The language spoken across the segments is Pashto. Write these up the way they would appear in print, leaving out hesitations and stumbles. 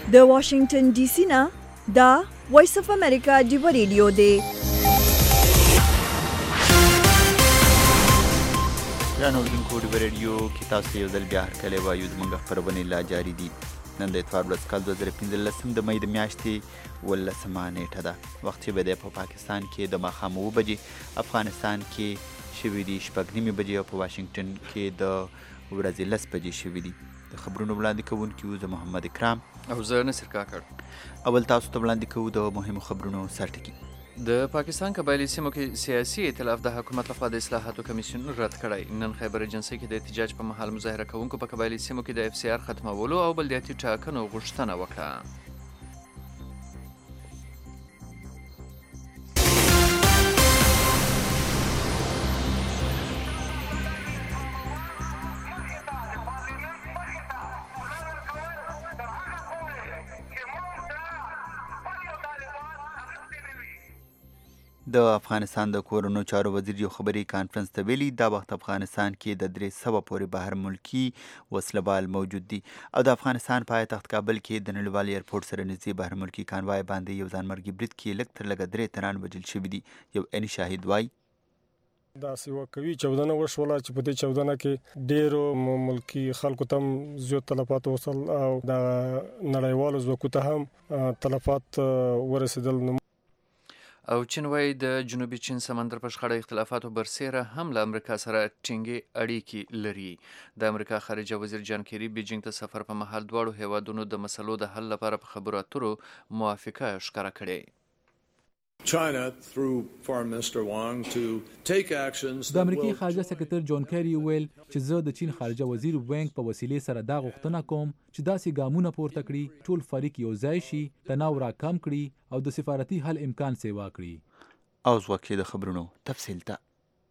د واشنگټن ډي سي نه دا وایس اف امریکا ډیو ریډیو دی. جانو دونکو ډیو ریډیو کې تاسو یو ځل بیا هرکلی وایو. زموږ خپرونې لا جاري دي. نن د اتوار ورځ کال 2015 د مۍ د میاشتې 18 نیټه ده. وخت چې به دی په پاکستان کې د ماښام 9 بجې، افغانستان کې شوي دي 6:30 بجې او په واشنګټن کې د ورځې 10 بجې شوي دي. د خبرونو وړاندې کوونکي یو زه محمد اکرام او زه نصر کاکړ. اول تاسو ته وړاندې کوو د مهمو خبرونو سرټکي. د پاکستان قبایلي سیمو کې سیاسي ائتلاف د حکومت لخوا د اصلاحاتو کمیسیون رد کړی. نن خیبر ایجنسۍ کې د احتجاج په مهال مظاهره کوونکو په قبایلي سیمو کې د FCR ختمولو او بلدیاتي ټاکنو غوښتنه وکړه. د افغانستان د کورونو چارو وزیر یو خبري کانفرنس ته ویلي دا وخت افغانستان کې د 300 پورې بهر ملکی وسلبال موجود دي او د افغانستان پایتخت کابل کې د نړیوال ایرپورټ سره نږدې بهر ملکی کانوای باندې یو ځانمرګي برید کې لږ تر لږه 3 تنان وژل شوي دي. یو عیني شاهد وایي داسې وکوي 14 وشوله چې په دې 14 کې ډېرو ملکی خلکو ته زیات تلفات وصل او د نړیوالو ځواکو ته هم تلفات ورسېدل. او چین وایي د جنوبي چین سمندر په شخړه اختلافاتو برسیره هم له امریکا سره ټینګې اړیکې لري. د امریکا خارجه وزیر جان کیری بیجینګ ته سفر په مهال دواړو هیوادونو د مسلو د حل لپاره په خبرو اترو موافقه ښکاره کړې. China through Foreign Minister Wang to take actions. د امریکای خارجه سکرټر جان کیری ویل چې زه د چین خارجه وزیر وینګ په وسیلې سره دا غوښتنه کوم چې داسې ګامونه پورته کړي ټول فریق یو ځای شي، تناو راکم کړي او د سفارتي حل امکان سیوا کړي. اوس وخت د خبرونو تفصیل ته.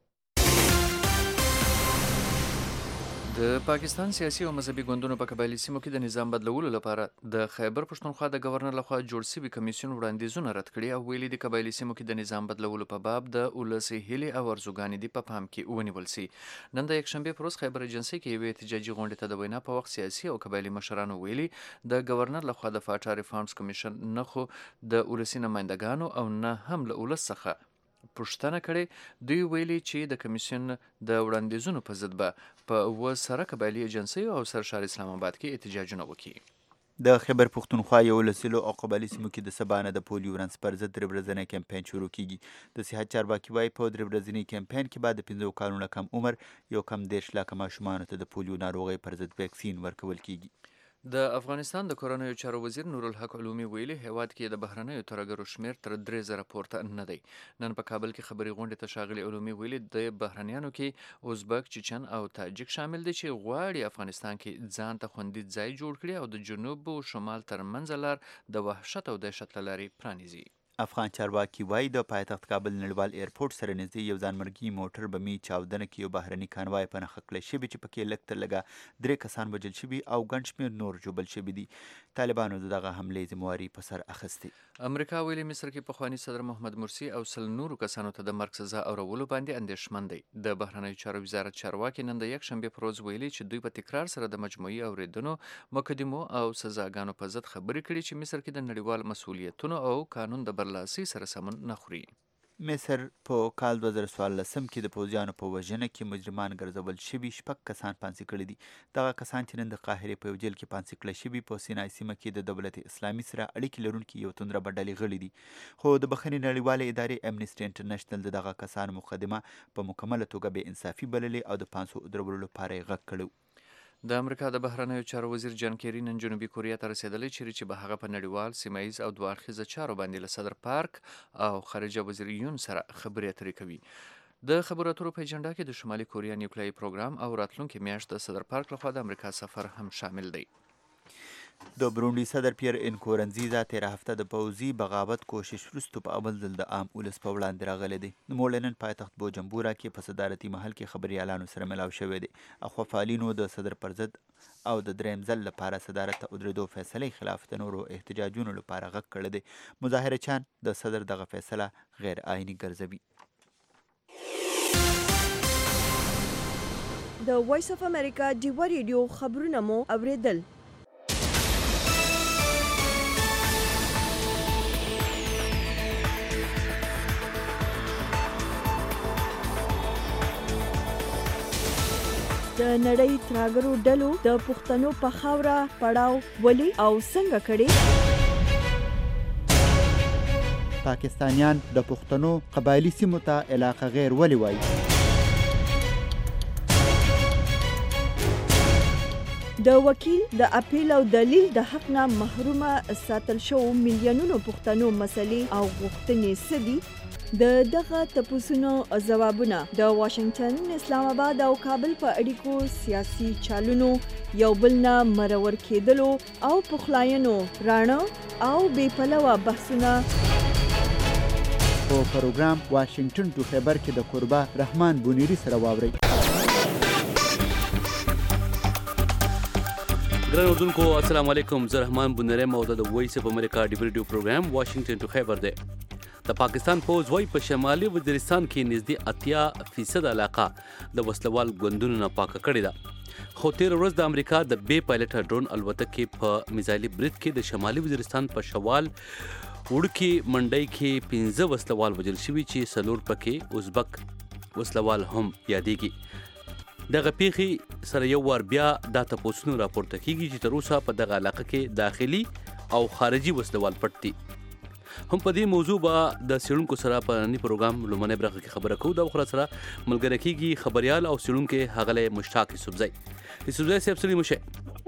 د پاکستان سیاسي او مذهبي ګوندونو په قبایلي سیمو کې د نظام بدلولو لپاره د خیبر پښتونخوا د گورنر لخوا جوړ شوي کمیسیون وړاندیزونه رد کړي او ویلي د قبایلي سیمو کې د نظام بدلولو په باب د ولسي هیلې او ارزوګانې دي په پام کې ونیول سي. نن د یکشنبې پر ورځ خیبر ایجنسۍ کې یوې احتجاجي غونډې ته د وینا په وخت سیاسي او قبایلي مشرانو ویلي د گورنر لخوا د فاټا ریفارمز کمیشن نه خو د ولسي نمایندګانو او نه هم له ولس څخه پوښتنه کړې. دوی ویلي چې د کمیسیون د وړاندیزونو په ضد به په سره قبایلي ایجنسیو او سرشار اسلام آباد کې احتجاجونه وکړي. د خیبر پښتونخوا یو لسلو او قبایلي سیمو کې د سبا نه د پولیو رنځ پر ضد 3 ورځنی کمپاین شروع کیږي. د صحت چارواکي وایي په 3 ورځني کمپاین کې بعد د 15 کالونو کم عمر یو کم 10 لکه ماشومانو ته د پولیو ناروغۍ پر ضد ویکسین ورکول کیږي. د افغانستان د کورنیو چارو وزیر نورالحق علومي ویلي هیواد کې د بهرنیو ترهګرو شمیر تر 3000 پورته نه دی. نن په کابل کې خبري غونډې ته ښاغلي علومي ویلي د بهرنیانو کې ازبک، چچن او تاجک شامل دي چې غواړي افغانستان کې ځان ته خوندي ځای جوړ کړي او د جنوب او شمال ترمنځ لار د وحشت او دهشت له لارې پرانیزي. افغان چارواکي وایي د پایتخت کابل نړیوال ایرپورټ سره نږدې یو ځانمرګي موټر بمي چاودنه کې یو بهرني کانوای په نښه کړی شوی چې پکې لږ تر لږه 3 کسان وژل شوي او ګڼ شمېر نور ژوبل شوي دي. طالبانو د دغه حملې ذمهواري په سر اخیستې. امریکا ویلي مصر کې پخواني صدر محمد مرسي او 100 نورو کسانو ته د مرګ سزا اورولو باندې اندېښمن دی. د بهرنیو چارو وزارت چارواکي نن د یکشنبې پر ورځ ویلي چې دوی په تکرار سره د مجموعي اوریدنو، مقدمو او سزاګانو په ضد خبرې کړي چې مصر کې د نړیوال مسؤلیتونو او قانون د برلاسي سره سمون نه خوري. مصر په کال 2014 کې د پوځیانو په وژنه کې مجرمان ګرځول شوي 6 کسان پانسي کړي دي. دغه کسان چې نن د قاهرې په یو جیل کې پانسي کړي شوي په سینای سیمه کې د دولت اسلامي سره اړیکې لرونکي یو توندره ډلې غړي دي. خو د بخښنې نړیوالې ادارې امنیسټي انټرنیشنل د دغه کسانو مقدمه په مکمله توګه بې انصافي بللې او د پانسو درولو لپاره یې غږ کړی. د امریکا د بهرنیو چارو وزیر جان کیری نن جنوبي کوریا ته رسیدلی چیرې چې به هغه په نړیوال، سیمه ییز او دوه اړخیزه چارو باندې له صدر پارک او خارجه وزیر یون سره خبرې اترې کوي. د خبرو اترو په اجنډا کې د شمالي کوریا نیوکلیایي پروګرام او راتلونکي میاشت د صدر پارک لخوا د امریکا سفر هم شامل دی. د برونډي صدر پیر انکورنزیزا تیره هفته د پوځي بغاوت کوشش وروسته په اول ځل د عام ولس په وړاندې راغلی دی. نوموړی نن پایتخت بوجمبورا کې په صدارتي محل کې خبریالانو سره ملاو شوی دی. اخوا فعالینو د صدر پر ضد او د دریم ځل لپاره صدارت ته ودرېدو فیصلې خلاف د نورو احتجاجونو لپاره غږ کړی دی. مظاهرچیان د صدر دغه فیصله غیر آئیني ګرځوي. د وایس اف امریکا ډیو ریډیو خبرونه مو اوریدل. د نړۍ تراګرو ډلو د پښتنو په خاوره پړاو ولې او څنګه کړي؟ پاکستانیان د پښتنو قبایلی سیمو ته علاقه غیر ولې وایي؟ د وکیل د اپیل او دلیل د حق نه محرومه ساتل شو میلیونونو پښتنو مسلې او غوښتنې څه دي؟ د دغه تپوسونو ځوابونه د واشنگټن، اسلام آباد او کابل په اړیکو سیاسي چالونو یو بل نه مرور کېدلو او پخلاینو راڼه او بې پلوه بحثونه په پروګرام واشنگټن ټو خیبر کې د قربا رحمان بونیری سره واورئ. ګران اردوونکو السلام علیکم، زه رحمان بونیری او د وایس اف امریکا ډي ویډیو پروګرام واشنگټن ټو خیبر دی. د پاکستان پوز وای په شمالي وزیرستان کې نږدې 80% علاقه د وسلوال ګوندونو نه پاکه کړې ده. خو تیر ورځ د امریکا د بې پایلټه ډرون الوتکې په میزایلي برید کې د شمالي وزیرستان په شوال وړکي منډۍ کې 15 وسلوال وژل شوي چې 4 پکې ازبک وسلوال هم یادېږي. دغه پیښې سره یو وار بیا دا تپوسونه راپورته کیږي چې تر اوسه په دغه علاقه کې داخلي او خارجي وسلوال پټ دي. هم په دې موضوع به د څېړونکو سره په ننني پروګرام لومړنۍ برخه کې خبره کوو. دا وخت سره ملګری کیږي خبریال او څېړونکی ښاغلی مشتاق یوسفزی. یوسفزی صاحب سلام شه.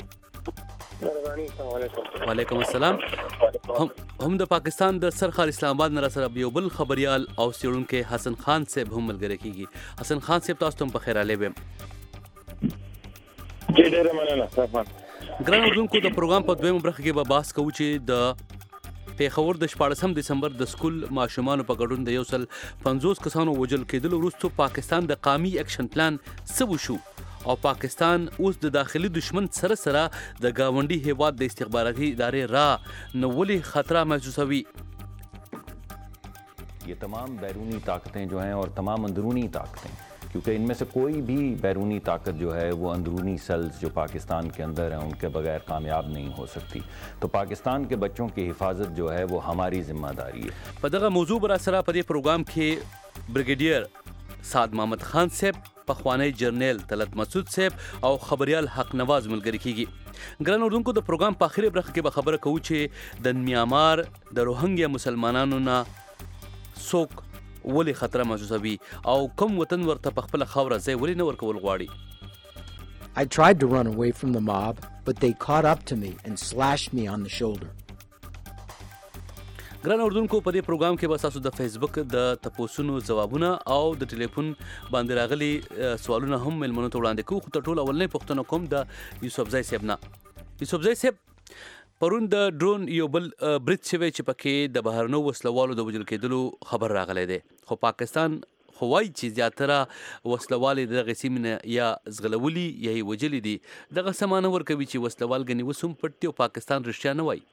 وعلیکم السلام. هم د پاکستان د سرخار اسلام آباد نه سره یو بل خبریال او څېړونکی حسن خان صاحب هم ملګری کیږي. حسن خان صاحب تاسو ته په خیر علي ویم. ډېر مننه. ګران اردوونکو د پروګرام په دویمه برخه کې به بحث کوو چې د پیښور د 14 دسمبر د سکول ماشومانو په ګډون د 150 کسانو وژل کېدلو وروسته پاکستان د قومي اکشن پلان څه وشو او پاکستان اوس د داخلي دشمن سره سره د گاونډي هیواد د استخباراتي ادارې را نو ولې خطره محسوسوي؟ ये तमाम बैरूनी ताकतें जो हैं और तमाम अंदरूनी ताकतें, क्योंकि इनमें से कोई भी बैरूनी ताकत जो है वो अंदरूनी सेल्स जो पाकिस्तान के अंदर हैं उनके बगैर कामयाब नहीं हो सकती. तो पाकिस्तान के बच्चों की हिफाजत जो है वो हमारी जिम्मेदारी है. په دغه موضوع برا سره په دې پروګرام کې بریګیډیر سعد محمد خان صاحب، پخوانی جرنیل طلعت مسعود صاحب او خبریال حق نواز ملګری کیږي. ګران اردوونکو د پروګرام په اخري برخه کې به خبره کوو چې د میانمار د روهنګیا مسلمانانو نه څوک ولې خطر محسوسوي او کوم وطن ورته په خپل خاوره ځای ولې نه ورکول غواړي؟ I tried to run away from the mob, but they caught up to me and slashed me on the shoulder. ګران اردوونکو په دې پروګرام کې به تاسو د فیسبوک د تپوسونو ځوابونه او د ټلیفون باندې راغلي سوالونه هم ملمنو ته وړاندې کوو. خو تر ټولو اولنۍ پوښتنه کوم د یوسفزی صاحب نه. یوسفزی صاحب، پرون د ډرون یو بل برید شوی چې پکې د بهرنو وسلوالو د وژل کېدلو خبر راغلی دی، خو پاکستان خو وایي چې زیاتره وسلوال یې دغه سیمې نه یا ځغلولي یا یې وژلي دي. دغه څه معنی ورکوي چې وسلوال ګنې اوس هم پټ دي او پاکستان رښتیا نه وایي؟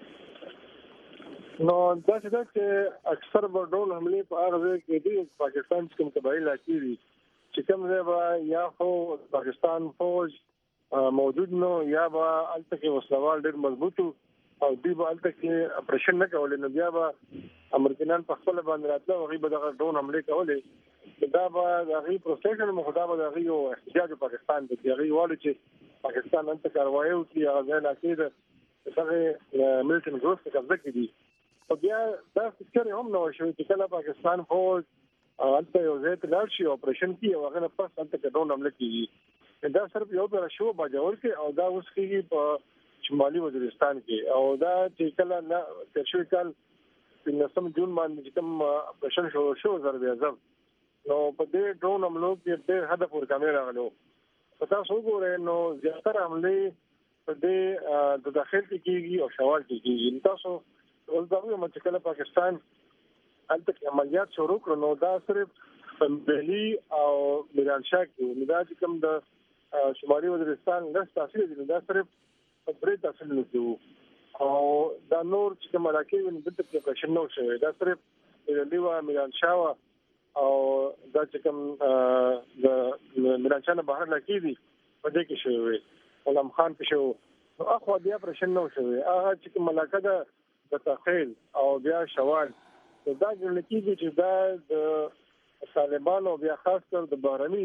نو داسې ده چې اکثر به ډول حملې په هغه ځای کې دي پاکستان چې کوم قبایل علاقې دي چې کوم ځای به یا خو پاکستان فوج موجود نو یا به هلته کې وسلوال ډېر مضبوط او دوی به هلته کې اپریشن نه کولی، نو بیا به امریکایان په خپله باندې راتله او هغوی به دغه ډرون حملې کولې. دا به د هغوی پروسیجر خو دا به د هغوی یو احتجاج پاکستان دی چې هغوی غواړي چې پاکستان هلته کاروایي وکړي، هغه ځای علاقې د هغې ملټن ګروپ په قبضه کې دي. خو بیا دا فکر هم نه وه شوی چې کله پاکستان فوج هلته یو ځای ته لاړ شي اپریشن کړي او هغه نه پس هلته کې ډرون حمله کېږي. دا صرف یو پیره شو باجوړ کې او دا اوس کېږي په شمالي وزیرستان کې او دا چې کله تیر شوي کال 15 جون باندې چې کوم اپریشن شروع شو ضرب اعظم، نو په دې ډرون حملو کې ډېر حده پورې کامیاب راغلی و. په تاسو وګورئ نو زیاتره حملې په دې د داخل کې کېږي او شوال کې کېږي. تاسو اوس دا وایو چې کله پاکستان هلته کې عملیات شروع کړو نو دا صرف په دهلي او میرانشاه کې نو دا چې کوم د شمالي وزیرستان لږ تاثیر دی، دا صرف پرې تاثیر نه کوي او دا نور چې کوم علاقې وي دلته کې اپریشن نه شوی، دا صرف دهلي و میرانشاه او دا چې کوم د میرانشاه نه بهر علاقې دي په دې کې شوی علم خان کې شو نو اخوا بیا اپریشن نه شوی. هغه چې کوم علاقه ده د تخیل او بیا شوال دا ګڼل کېږي چې دا د طالبانو بیا خاص کر د بهرني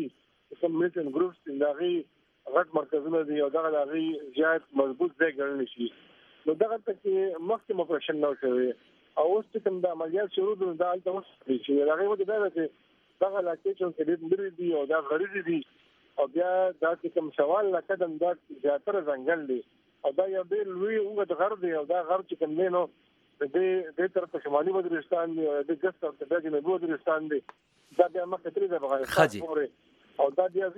کوم میلیټنټ ګروپس دغه غټ مرکزونه دي او دغه زیات مضبوط ځای ګڼل شي. نو دغه ته مخکې اپریشن نو شوی او اوس چې کوم د عملیات شروع دي دا الته وشي چې هغه وځي دا چې دغه علاقې چې ډېر لري دي او دا غریب دي او بیا دا چې کوم سوال لکه دا زیاتره ځنګل دي او دا یو ډېر لوی اوږد غر دی او دا غر چې کوم دی نو د طرف شمالي وزیرستان دی او د ګس طرف ته جنوبي وزیرستان دی دا بیا مخکې ترې د افغانستان پورې او دا بیا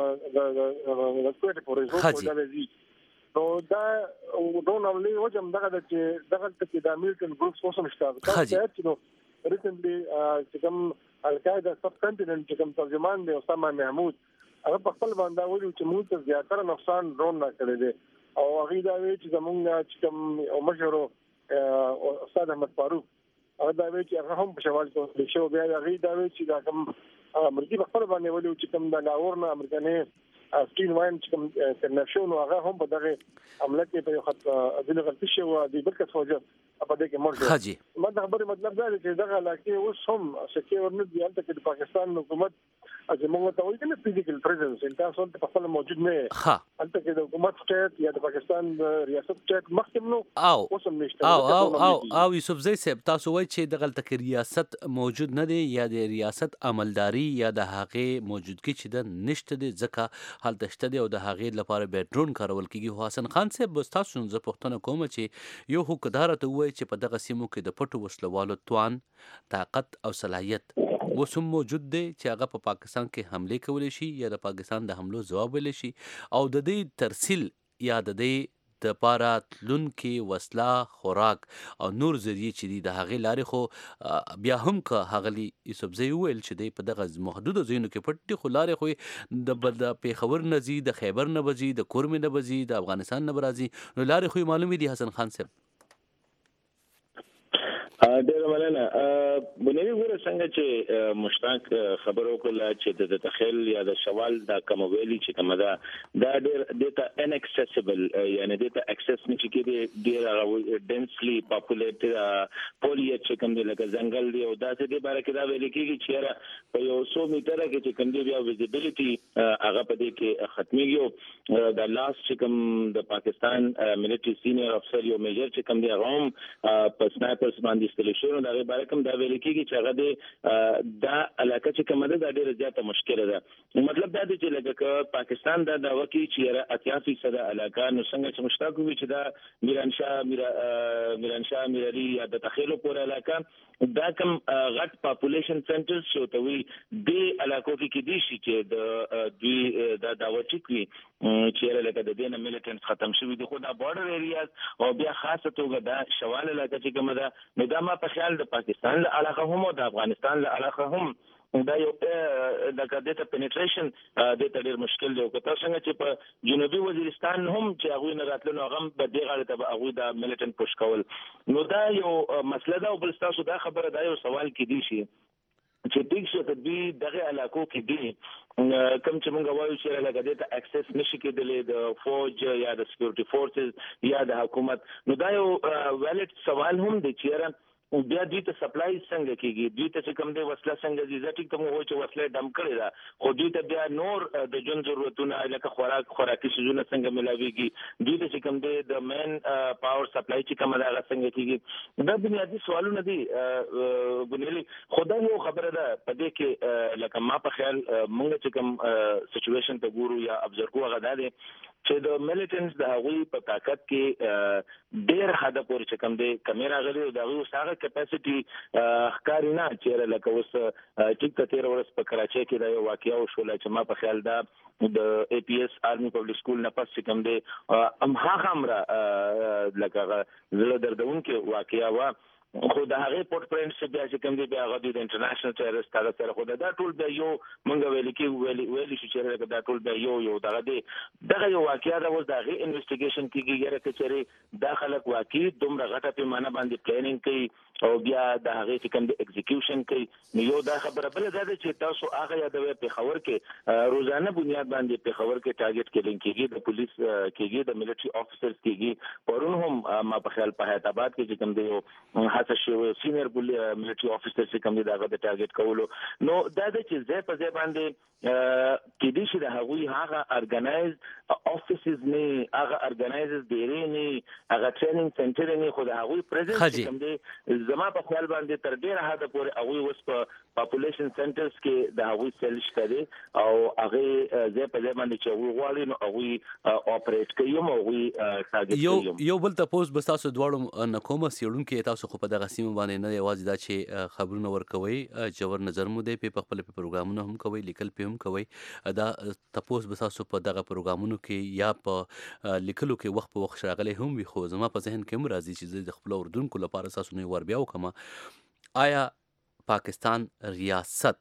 د کوټې پورې دا دی. نو دا ډون عملی وجم دغه چې دغه کې د امریکن ګروپس اوسم شته چې نو ریسنټلی چې کوم القاعده سب کنټیننټ چې کوم ترجمان دی اسامه محمود هغه په خپل باندې ویلي چې موږ ته زیاتره نقصان ډرون نه کړی دی او هغه دا ویلي چې زمونږ چې کوم مشر استاد احمد فاروق هغه دا ویلي چې هغه هم په شوال کې شو بیا هغه دا ویلي چې دا کوم امریکای په خپل باندې ویلي چې کوم د لاهور نه امریکاني سټین واین چې کوم کنفشن هغه هم په دغه عمله کې په خط د غلطي شو د برکت فوجا په دې کې مرګ ما دا خبره مطلب دا چې دغه علاقې اوس هم سکه ورنه دی البته چې پاکستان حکومت زموږ ته وایي چې فزیکل پریزنس ان تاسو ته په خپل موجود نه البته چې د حکومت سټیټ یا د پاکستان ریاست سټیټ مخکې نو اوس هم نشته او یوسف زئی صاحب تاسو وایي چې دغه تک ریاست موجود نه دی یا د ریاست عملداري یا د هغه موجودګي چې د نشته دی ځکه حالت شته دی او د هغې لپاره به ډرون کارول کیږي. خو حسن خان صاحب تاسو زه پوښتنه کوم چې یو حکومت ته وایي چې په دغه سیمو کې د پټو وسلوالو توان طاقت او صلاحیت اوس هم موجود دی چې هغه په پاکستان کې حمله کولی شي یا د پاکستان د حملو ځواب ویلی شي او د دې ترسیل یا د دې د پاره تلونکې وسله خوراک او نور ذریعې چې دي د هغې لارې خو بیا هم که هغلی یوسف زئی وویل چې دی په دغه محدودو ځایونو کې پټ دي خو لارې خو د پېښور نه ځي د خیبر نه به ځي د کورمې نه به ځي د افغانستان نه به راځي نو لارې خو یې معلومې دي حسن خان صاحب. ډېر مننه. بنوي ګوره څنګه چې مشتاق خبرو کوله چې د تخیل یا د شوال دا کمویلی چې کومه دا ډېر ډیټا اناکسیسیبل یعنی ډیټا اکسس نشي کېدی ډېر ډنسلی پاپولیټډ پولیټ چې کوم دی لکه ځنګل دی او داسې دی باره کې دا ویل کېږي چې په یو 100 میټره کې چې کوم دی بیا ویزیبিলিټي هغه په دې کې ختميږي. د لاس چې کوم د پاکستان ملټری سینیئر افسر یو میجر چې کوم دی هغه هم په سنایپرز باندې استلیشن دا غي باره کوم دا ویل کېږي چې هغه د دا علاقه چې کومه ده ډېر زیاته مشکله ده. مطلب دا دی چې لکه پاکستان دا دعوه کوي چې 80% علاقه نو څنګه چې مشتاق وي چې دا میرانشاه میرعلي یا د تخیلو پورې علاقه دا کوم غټ پاپولیشن سنټرز چې توي د علاقو کې دي چې د دوی دا دعوه کوي چې لکه د دینه میلیټنټ ختم شوی دي خو دا بارډر ایریاز او بیا خاصه توګه دا شوال علاقه چې کومه ده نو دا ما په خیال د پاکستان له علاقه هم او د افغانستان له علاقه هم دا یو د کډیټا پینټریشن د ډېر مشکل دی او که تاسو څنګه چې په جنوبي وزیرستان هم چې هغه نه راتلنو هغه په دې غاړه ته هغه د میلیټنټ پوش کول نو دا یو مسله ده او بل تاسو دا خبره دا یو سوال کې دی شي چې ټیک شو ته دې دغه علاقو کې دي کوم چې موږ وایو چې لکه دې ته اکسس نشي کېدلی د فوج یا د سکیورټي فورسز یا د حکومت نو دا یو ویلیډ سوال هم دی چې بیا دوی ته سپلای څنګه کیږي دوی ته چې کوم دی وسله څنګه دي ځکه ته مو چې وسله ډم کړی دا خو دوی ته بیا نور د جون ضرورتونه لکه خوراکي شیزونه څنګه ملاويږي دوی ته چې کوم دی د مین پاور سپلای چې کوم دا څنګه کیږي دا بنیادی سوالونه دي بنیادی خدای یو خبره ده په دې کې لکه ما په خیال موږ چې کوم سچويشن ته ګورو یا ابزرو کوو هغه ده چې د میلیټنټس د هغوی په طاقت کې ډېر حد پورې چې کوم دی کمیرا غلي او د هغوی ساغه کیپاسټي ښکاري نه چې لکه اوس ټیک ته 13 ورځ په کراچۍ کې دا یو واقعیا وشول چې ما په خیال دا د اي پي اس آرمي پبلک سکول نه پس چې کوم دی هغه امره لکه زړه دردونکې واقعیا و خو د هغه پورت پرنټ څخه بیا چې کوم دی بیا هغه د انټرنیشنل ټیرریست هغه سره خو دا ټول به یو مونږ ویل شو چې دا ټول به یو دغه یو واقعیا دا اوس د هغه انویسټیګیشن کیږي چې دا خلک واقعي دومره غټه پیمانه باندې پلانینګ کوي او بیا د هغه چې کوم د ایگزیکیوشن کوي نو یو دا خبره بل دا ده چې تاسو هغه یادوي په خبر کې روزانه بنیاد باندې په خبر کې ټارګټ کېدل کېږي د پولیس کېږي د ملټري افیسرز کېږي پرون هم ما په خیال په حیات آباد کې چې کوم دی هڅه شوی سینیئر ملټري افیسر چې کوم دی دا د ټارګټ کولو نو دا د چې ځای په ځای باندې کې دي چې د هغوی هغه ارګنایز افیسز نه هغه ارګنایزز ډېری نه هغه ټریننګ سنټر نه خو د هغوی پریزنس کوم دی زما په خیال باندې تر ډېره حد پورې هغوی اوس په پاپولیشن سنټرز کې د هغوی سیل شته او هغه ځای په ځای باندې چې هغوی غواړي نو هغوی اپریټ کوي او هغوی ټارګټ کوي یو بل تاسو بس تاسو دواړو نکومه سیړونکو تاسو خو په دغه سیمه باندې نه یوازې دا چې خبرونه ورکوي جوړ نظر مو دی په خپل پروګرامونو هم کوي لیکل په هم کوي دا تاسو بس تاسو په دغه پروګرامونو کې یا په لیکلو کې وخت په وخت راغلي هم وي خو زما په ذهن کې هم راځي چې د خپل اردوونکو لپاره تاسو نه ور بیا وکم آیا پاکستان ریاست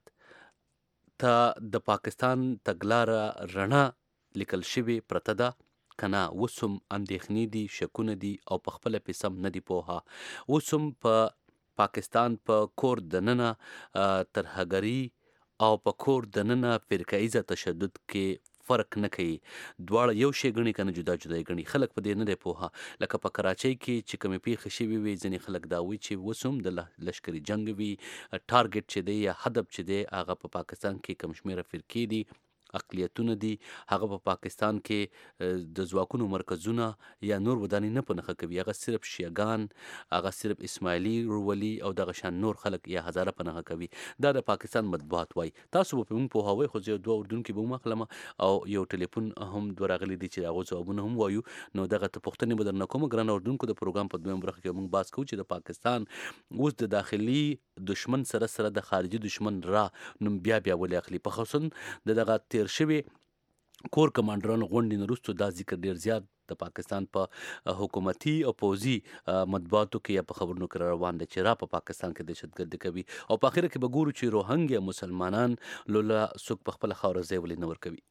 ته د پاکستان تګلاره رڼا لیکل شوی پرته ده کنه وسم اندېښنې دي شکونه دي او په خپل پیسم نه دی پوها وسم په پاکستان په کور دننه ترهګری او په کور دننه فرقایزه تشدد کې فرق نه کوي دواړه یو شی غني کنه جدا جدا غني خلک په دې نه دی پوها لکه په کراچۍ کې چې کومې پیښې شوي وي ځینې خلک دا وایي چې وسم د لشکري جنگ وي ټارګټ چې دی یا هدف چې دی هغه په پاکستان کې کم شمیره فرقې دي اقلیتونه دي هغه په پاکستان کې د ځواکونو مرکزونه یا نور ودانۍ نه پنهخه کوي هغه صرف شیعاګان هغه صرف اسماعیلي ورولي او دغه شان نور خلک یا هزاره پنهخه کوي دا د پاکستان مطبوعات وای تاسو په موږ په هوای خو دوه اردن کې به مخلمه او یو ټلیفون هم دراغلي دي چې هغه ځوابونه هم وایو نو دغه ته پښتنې بدر نه کوم ګران اردن کو د پروګرام په دویم برخه کې موږ باس کوو چې د پاکستان اوس د داخلي دشمن سره د خارجي دشمن را نوم بیا ولې اخلي په خصوصا دغه شوی کور کمانډران غونډې نه وروسته دا ذکر ډیر زیات د پاکستان په حکومتي او پوځي مطبوعاتو کې یا په خبرونو کې روان دي چې را په پاکستان کې دهشتګردي کوي او په اخر کې به ګورو چې روهنګیا مسلمانان لولا سوک په خپل خاور ځای ولې نه ور کوي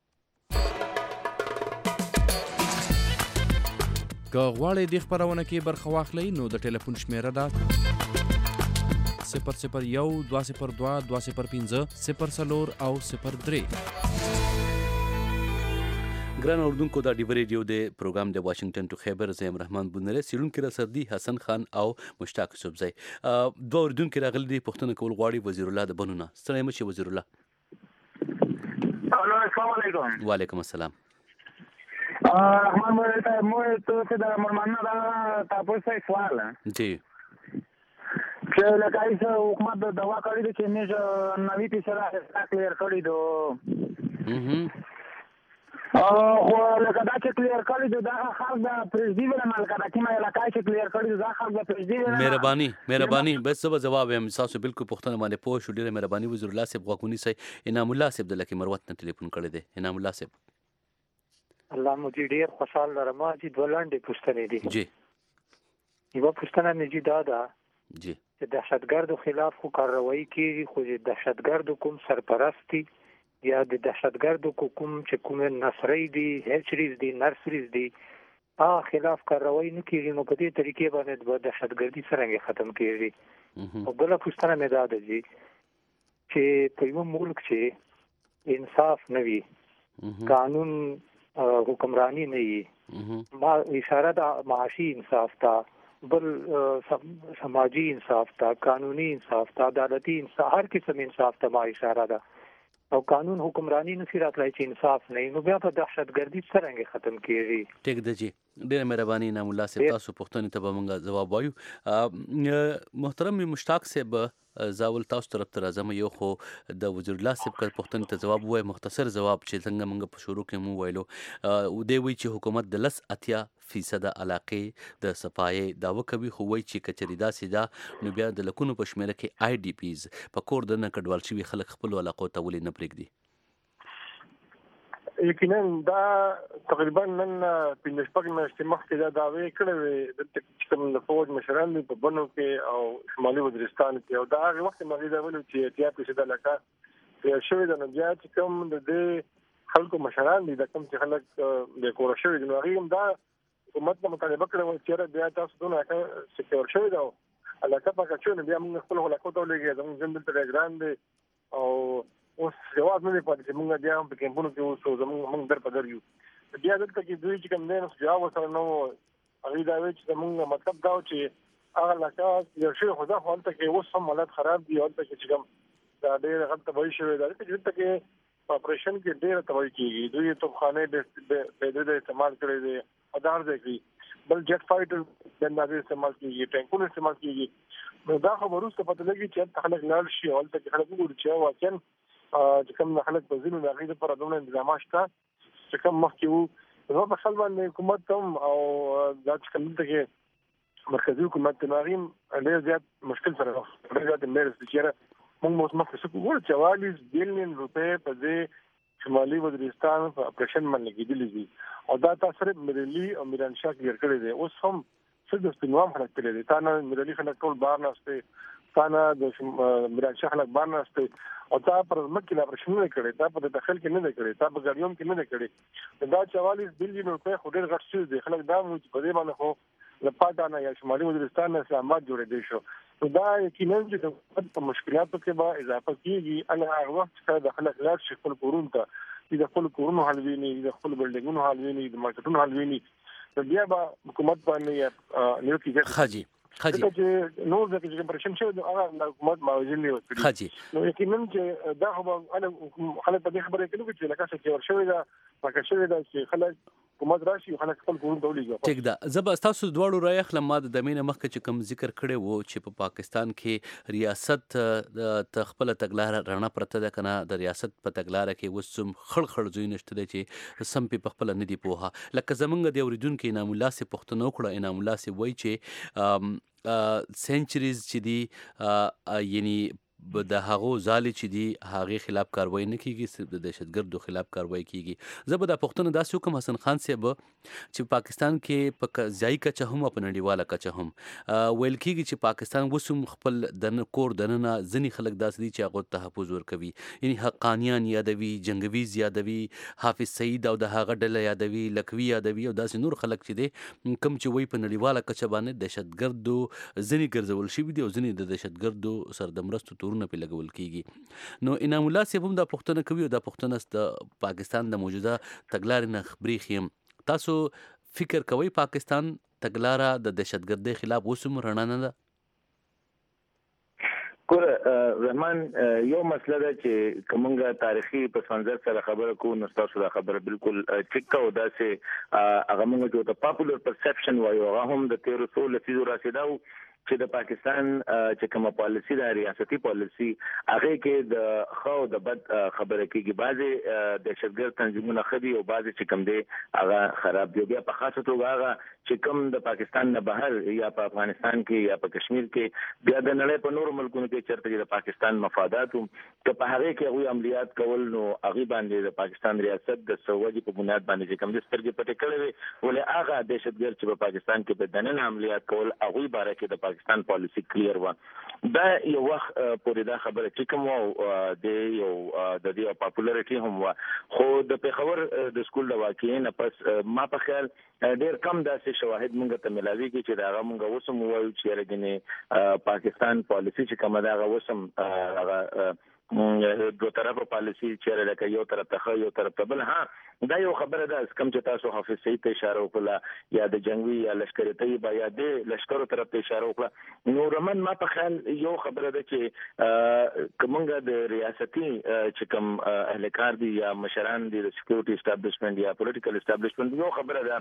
که غواړئ د خبرونه کې برخه واخلئ نو د ټلیفون شمیره ده 001 202 205 04 او 03 ګران اردوونکو دا ډیو ریډیو د پروګرام د واشنگټن ټو خیبر زیم رحمان بونره سیرونکو را سردي حسن خان او مشتاق صوبزی دوه اردوونکو راغلي دي پښتنه کول غواړي وزیر الله د بنونه ستړی مشه وزیر الله السلام علیکم وعلیکم السلام رحمان مو ته د مرمنه دا تاسو سوال جی چې لکه ایسه حکومت د دوا کړی دی چې نه 90% کلیر کړی دو خو لکه دا چې کلیر کړی دی دا خلک د پرېږدي ونه لکه دا کومه علاقه چې کلیر کړی دی دا خلک د پرېږدي ونه مهرباني بس سبا جواب هم تاسو بالکل پښتنه باندې پوه شو ډیره مهرباني وزیر الله صاحب غوښتنی سي انعام الله صاحب د لکه مروت نه ټلیفون کړی دی انعام الله صاحب الله مو دې ډیر خوشاله لرم چې دولانډې پښتنې دي جی یو پښتنه مې جی دا جی چې دهشتګردو خلاف خو کاروایی کیږي خو د دهشتګردو کوم سرپرستی یا د دهشتګردو کوم چې کوم نصری دي هچریز دي نرسریز دي خلاف کاروایی نه کیږي نو په دې طریقې باندې د دهشتګردي څنګه ختم کیږي او بل پښتنه مې دا ده چې په یو ملک چې انصاف نه وي قانون حکمرانی نه وي ما اشاره د معاشي انصاف ته بل سماجی انصاف تا قانونی انصاف تا عدالتی انصاف هر قسم انصاف ته ما اشاره ده او قانون حکمرانی نشي راتلای چې انصاف نه نو بیا په دهشتګردي څنګه ختم کیږي ټیک ده جی ډېر مهرباني نام الله صاحب تاسو پښتنې ته به موږ جواب وایو محترم مشتاق صاحب زاول تاسو طرف ته راځم یو خو د وزیر الله صاحب کله پښتنې ته جواب وای مختصر جواب چې څنګه موږ په شروع کې مو وایلو دوی وی چې حکومت د 80% علاقې د صفای داوا کوي خو وای چې کچری دا سیدا نو بیا د لکونو په شمیره کې آی ډی پیز په کور د نه کډوال شوی خلک خپل علاقو ته ولې نه پرېږدي یقینا دا تقریبا نن په نسبت مې مخکې دا داوی کړې د کوم د فوج مشران په بنو کې او شمالي وزیرستان کې او دا هغه وخت مې دا ویل چې 80% علاقه یې شوی د نبیا چې کوم د دې خلکو مشران دي د کوم چې خلک د کور شوی د هغه دا حکومت ته مطالبه کړې چې بیا تاسو دونه سکیور شوی دا علاقه پکې بیا موږ خپل علاقه ته لګي زموږ زندل ته ګران دي او اوس جواب نه پاتې چې موږ بیا په کمپونو کې اوس زموږ در په در یو بیا دلته کې دوی چې کوم نه جواب سره نو هغه دا وی چې موږ مطلب دا چې هغه لکه یو شی خدا خو ته کې اوس هم حالت خراب دي او ته چې کوم دا ډېر غلط تبعی شوی دا چې ته کې اپریشن کې ډېر تبعی کیږي دوی ته خانه د استعمال کړي دي ادار دي کې بل جیټ فایټر د نړۍ استعمال کیږي ټانکونه استعمال کیږي نو دا خبرو څه پته لګي چې خلک لاړ شي او ته خلک وګوري چې واقعا چې کوم خلک په ځینو د غیر پر دونه انتظامات شته چې کوم مخکې وو نو په خپل باندې حکومت هم او دا چې کوم ته کې مرکزی حکومت تناریم ډېر زیات مشکل سره ډېر زیات مېرس چې موږ مخکې څه کوو 44 بلین روپے په دې شمالي وزیرستان په اپریشن باندې کېدلی دي او دا تاسو ملي او میران شاه کلیر کړی دی اوس هم څه د سپینوام خلک کړی دي تا نه ملي خلک ټول بار نه استه تا نه د میران شاه خلک بار نه استه او تا پر مکه لا اپریشن نه کړی تا په داخل کې نه کړی تا په ګاډیوم کې نه کړی دا 44 بلین روپے خو ډېر غټ شي دي خلک دا په دې باندې خو لپاره یا شمالي وزیرستان نه اسلامات جوړې دي شو دا یقینا چې په مشکلاتو کې به اضافه کیږي ان هغه وخت چې د خلک لار شي خپل کورونو ته د خپل کورونو حل ویني د خپل بلډینګونو حل ویني د مارکیټونو حل ویني بیا به حکومت باندې نیو کېږي خاجي چې نو ځکه چې پرشن شوی د هغه حکومت موازین نیو کړی خاجي نو یقینا چې دا خو انا خلک په دې خبره کې نو چې لکه څه ورشوي دا پکې شوی دا چې خلک حکومت راشي خلک خپل کورونه ډولېږي ټیک ده زب تاسو دواړو رای خپل ماده د مینه مخکې چې کوم ذکر کړي وو چې په پاکستان کې ریاست د خپل تګلار رڼا پرته ده کنه د ریاست په تګلار کې وسم خړ زوی نشته دي چې سم په خپل نه دی پوها لکه زمونږ د اوریدونکو انعام الله سي پښتنو کړه انعام الله سي وای چې سنچریز چې دی یعنی د هغو ځالې چې دي هغې خلاف کاروایی نه کیږي د دهشتګردو خلاف کاروایی کیږي زه به دا پوښتنه داسې وکړم حسن خان صاحب چې پاکستان کې په ځایي کچه هم او په نړیواله کچه هم ویل کیږي چې پاکستان اوس هم خپل د کور دننه ځینې خلک داسې دي چې هغو تحفظ ورکوي یعنی حقانیان یادوي جنګویز یادوي حافظ سعید او د هغه ډله یادوي لکوي یادوي او داسې نور خلک چې دي کوم چې وایي په نړیواله کچه باندې دهشتګردو ځینې ګرځول شوي دي او ځینې د دهشتګردو سره د مرستو تورونه په لګول کیږي نو انعام الله صاحب هم دا پوښتنه کوي او دا پوښتنه د پاکستان د موجوده تګلارې نه خبري خیم تاسو فکر کوئ پاکستان تګلاره د دهشتګردۍ خلاف اوسم رڼا نه ده ګور رحمان یو مسله ده چې کومه تاریخي پس منظر سره خبره کو نو تاسو دا خبره بالکل ټیک او دا چې هغه موږ ته پاپولر پرسپشن وایو هغه هم د 1300 لسیزو راسیداو چې د پاکستان چې کومه پالیسی د ریاستي پالیسی هغه کې د خو د بد خبره کېږي بعضي دهشتګرد تنظیمونه خدي او بعضي چې کوم دي هغه خراب دی بیا په خاصه توګه هغه چې کوم د پاکستان نه بهر یا په افغانستان کې یا په کشمیر کې بیا د نړۍ په نورو ملکونو کې چرته د پاکستان مفادات ته په هغه کې هغه عملیات کول نو هغه باندې د پاکستان ریاست د سوجي په بنیاد باندې چې کوم د سترګې پټې کړې وي ولې هغه دهشتګرد چې په پاکستان کې په دننه عملیات کول هغه باره کې د پاکستان پالیسی کلیر و دا یو وخت پورې دا خبره چې کوم د یو د دې پاپولارټي هم و خو د پیښور د سکول د واقعین پس ما په خیال ډېر کم داسې شواهد مونږ ته ملاوي کی چې دا موږ وسم وایو چې رګنه پاکستان پالیسی چې کومه دا وسم هغه دو طرفه پالیسی چې لکه یو طرف ته یو طرف ته بل ها دا یو خبره ده کم چې تاسو حافظ سعید ته اشاره وکړه یا د جنگوي یا لشکره طیبه یا د لشکرو طرف ته اشاره وکړه نو رمن ما په خیال یو خبره ده چې کومه د ریاستي چې کوم اهلکار دي یا مشران دي د سکیورټي اسټابلیشمنت یا پولیټیکل اسټابلیشمنت یو خبره ده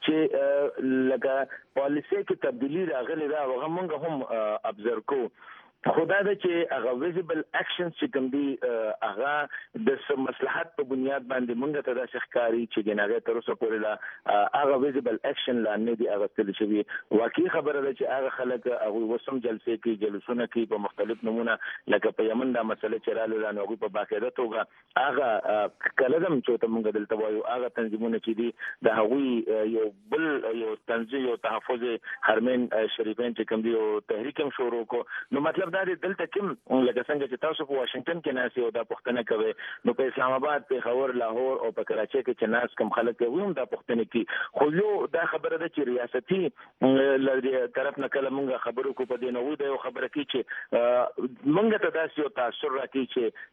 چې لکه پالیسی کې تبدیلی راغلي دا هغه موږ هم ابزرو کو خدا دا چې هغه ویزیبل اکشنز چې کوم دي هغه د مصلحت په بنیاد باندې مونږ ته د شخکاری چې ګناغه تر اوسه پورې لا هغه ویزیبل اکشن لا نه دي هغه تل شوی واقعي خبره ده چې هغه خلک هغه وسم جلسې کې جلسونه کې په مختلف نمونه لکه په یمن دا مسله چې رالو لا نو په باقاعده توګه هغه کلهدم چې ته مونږ دلته وایو هغه تنظیمونه چې دي د هغوی یو بل یو تنظیم یو تحفظ حرمین شریفین چې کوم دي او تحریک هم شروع کو نو مطلب مطلب دا دی دلته کوم لکه څنګه چې تاسو په واشنگټن کې ناست یو دا پوښتنه کوي نو په اسلام آباد پېښور لاهور او په کراچۍ کې چې ناست کوم خلک کوي هم دا پوښتنه کوي خو یو دا خبره ده چې ریاستي لري طرف نه کله مونږ خبرو کو په دې نو دا یو خبره کوي چې مونږ ته داسې یو تاثر راکړي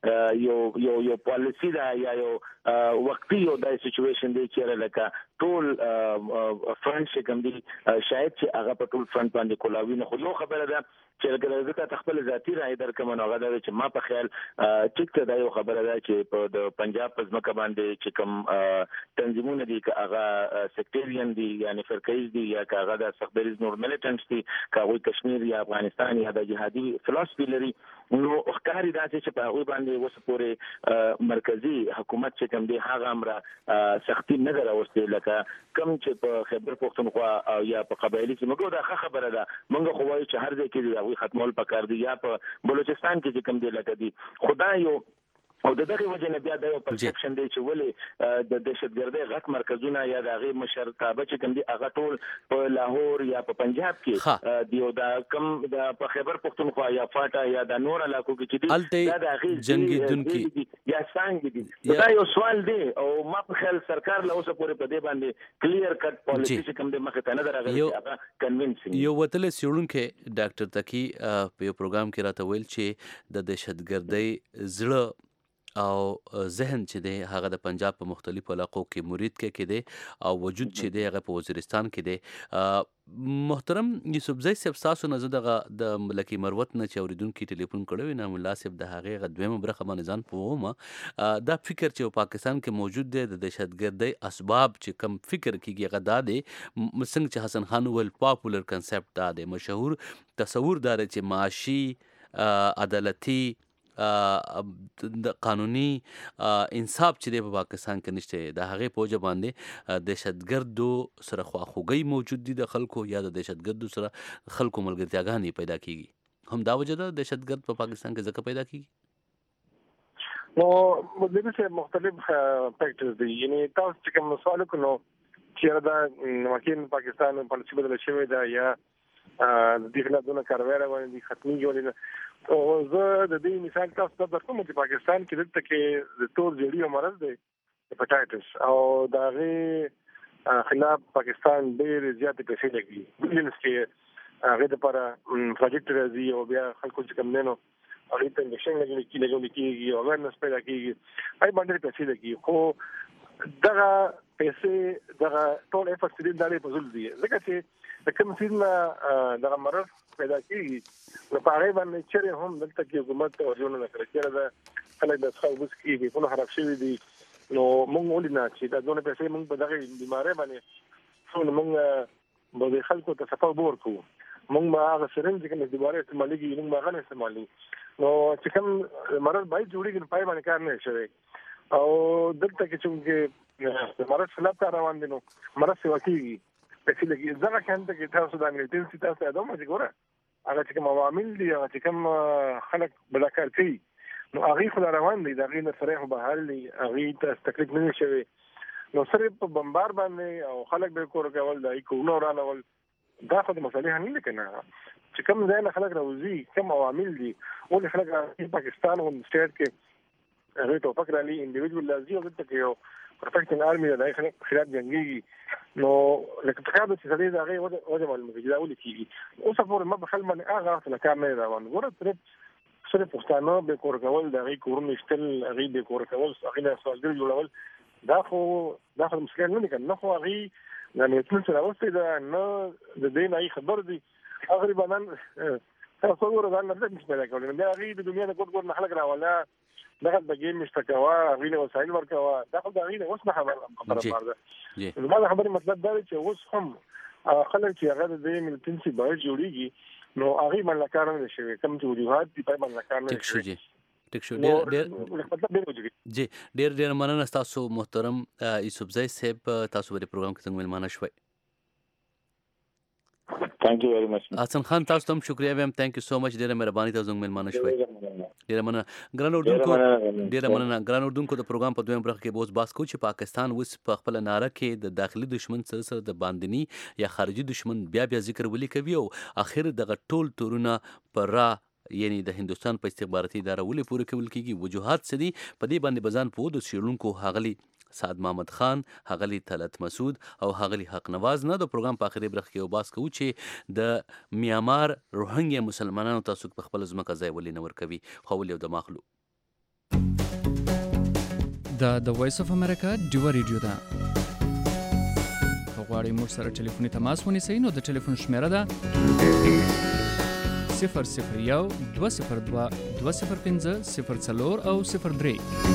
چې یو پالیسی دا یا یو وختي یو دای سچويشن دی چې لکه ټول فرنٹ چې کوم دي شاید چې هغه په ټول فرنٹ باندې کولاوي نه خو یو خبره ده چې لکه زه خپل ذاتی رائے درکوم نو هغه دا چې ما په خیال ټیک ته دا یو خبره ده چې په د پنجاب په ځمکه باندې چې کوم تنظیمونه دي که هغه سیکټریان دي یعنی فرقیز دي یا که هغه د سخبریز نور ملیټنټس دي که هغه کشمیر یا افغانستان یا د جهادي فلسفي لري نو ښکاری دا چې په هغه باندې وس پورې مرکزی حکومت چې کوم دی هغه امر سختی نه دراوستي لکه کوم چې په خیبر پختونخوا یا په قبایلی کې موږ دا خبره ده موږ خو وایو چې هر ځای کې دی ختمول پکار دی یا په بلوچستان کې چې کوم دی لکه دی خدای یو او د دغه وجه نه بیا د یو پرسپشن دی چې ولې د دهشتګردۍ غټ مرکزونه یا د هغه مشرتابه چې کوم دی هغه ټول په لاهور یا په پنجاب کې دی او دا کم د په خیبر پختونخوا یا فاټا یا د نور علاقو کې چې دی دا د هغه جنگي دونکي یا څنګه دي دا یو سوال دی او ما په خیال سرکار له اوسه پورې په دې باندې کلیر کټ پالیسی چې کوم دی مخه ته نه درغلی هغه کنوینسینګ یو وتل سیړونکو ډاکټر تکی په یو پروګرام کې راته ویل چې د دهشتګردۍ زړه او ذهن چې دی هغه د پنجاب په مختلفو علاقو کې مرید کې دی او وجود چې دی هغه په وزیرستان کې دی محترم یوسف زئی صاحب تاسو نه زه د ملکی مروت نه چې اوریدونکو ټلیفون کړو نه مولا صاحب د هغه غدویمه برخه باندې ځان پوهه دا فکر چې پاکستان کې موجود دی د دهشتګردۍ اسباب چې کم فکر کیږي هغه دا دی څنګه چې حسن خان ول پاپولر کنسپټ دا دی مشهور تصور دا چې معاشي عدالتي د قانوني انصاف چې دی په پاکستان کې نشته د هغې په وجه باندې دهشتګردو سره خواخوږۍ موجود دي د خلکو یا د دهشتګردو سره خلکو ملګرتیاګانې پیدا کیږي هم دا وجه ده دهشتګرد په پاکستان کې ځکه پیدا کیږي نو د دې مختلف فیکټرز دي یعنی تاسو چې کوم سوال وکړو چې دا مکین پاکستان په پالیسي بدل شوی دا یا د دې خلادونه کاروي روان دي ختمي جوړینه او زه د دې مثال تاسو ته درکوم چې پاکستان کې دلته کې د تور جوړي مرض دی هپاتایټس او دا غي خلاف پاکستان ډېر زیات پیسې لګي بلینس کې هغه د لپاره پروجیکټ راځي او بیا خلکو چې کوم نه هغه ته انجکشن لګول کېږي او اورنس پیدا کېږي هاي باندې پیسې لګي خو دغه پیسې دغه ټول افورت دې دالې په ځل دي ځکه چې کوم څه دغه مرض پیدا کیږي نو په هغه باندې چې هم دلته کې حکومت توجه نه کوي چې دا خلک د څخه وبس کیږي په خراب شوی دي نو موږ ولې نه چې دا دونه پیسې موږ په دغه بیماری باندې څو موږ به خلکو ته صفه ورکو موږ ما هغه سرنج کې د بیماری استعمالي موږ ما غنه استعمالي نو چې کوم مرض باید جوړیږي په باندې کار نه شوی او دلته کې چې مرض خلاف کار روان دي نو مرض څه وکیږي چې لګي ځکه چې انت کې تاسو د انګلیسي تاسو ته دومره ګوره هغه چې کوم عوامل دي هغه چې کوم خلک بلاکار کوي نو هغه خو روان دي دا غي نه سره به حل دي هغه ته تکلیف نه شوي نو سره په بمبار باندې او خلک به کور کول دای کو نو رانول دا خو د مسلې حل نه کنه چې کوم ځای نه خلک راوځي کوم عوامل دي ولې خلک په پاکستان او سټیټ کې هغه ته فکر علي انډیویډوال لازم او ته یو پرفیکټنګ آرمي د خلاف جنگي نو لکه تکابه چې سړي دا غي وجه معلومه کیږي دا ولې کیږي اوس په ما په خل باندې هغه لا کار نه روان ګوره سره پښتانه به کور کول دا غي کورونه استل غي به کور کول هغه نه سوالګر جوړول دا خو مشکل نه کړي نو خو هغه يعني تنسى اوسه دا نه د دې نه خبر دي تقریبا تاسو ورته نه مش پیدا کول دا غي د دنیا د ګور نه خلک راولا دغه د گیم مشتکوا غینه وسایل ورکوا دغه د غینه اوس نه خبره ده نو ما خبره مطلب دا چې اوس هم خلک چې هغه د ملتنسي باید جوړیږي نو هغه باندې کار نه شي کوم چې وجوهات دی په باندې کار نه شي ټیک شو ډیر مننه تاسو محترم یوسف زئی صاحب تاسو په پروګرام کې څنګه ملمانه شوي Thank you very much. حسن خان تاسو ته شکریا وایم thank you so much ډیره مهرباني تاسو موږ ملمانه شوي ډیره مننه ګران اردوونکو د پروګرام په دویم برخه کې بوز باس کو چې پاکستان اوس په خپل ناره کې د داخلي دشمن سره د باندنی یا خارجي دشمن بیا ذکر ولي کوي او اخر دغه ټول تورونه پر را یعنی د هندستان په استخباراتي اداره ولې پورې کول کیږي، وجوهات څه دي، په دې باندې بزان په د څېړونکو ښاغلي سعد محمد خان، ښاغلي طلعت مسعود او ښاغلي حق نواز نه د پروګرام په آخري برخه کې وباس کوو چې د میامار روهنګیا مسلمانانو تاسو په خپل ځمکه ځای ولې نه ورکوي، خو ولې یو د ماخلو د وایس اف امریکا ډیوه ریډیو ده. که غواړئ موږ سره ټلیفوني تماس ونیسئ نو د ټلیفون شمیره ده 001 202 205 04 او 03.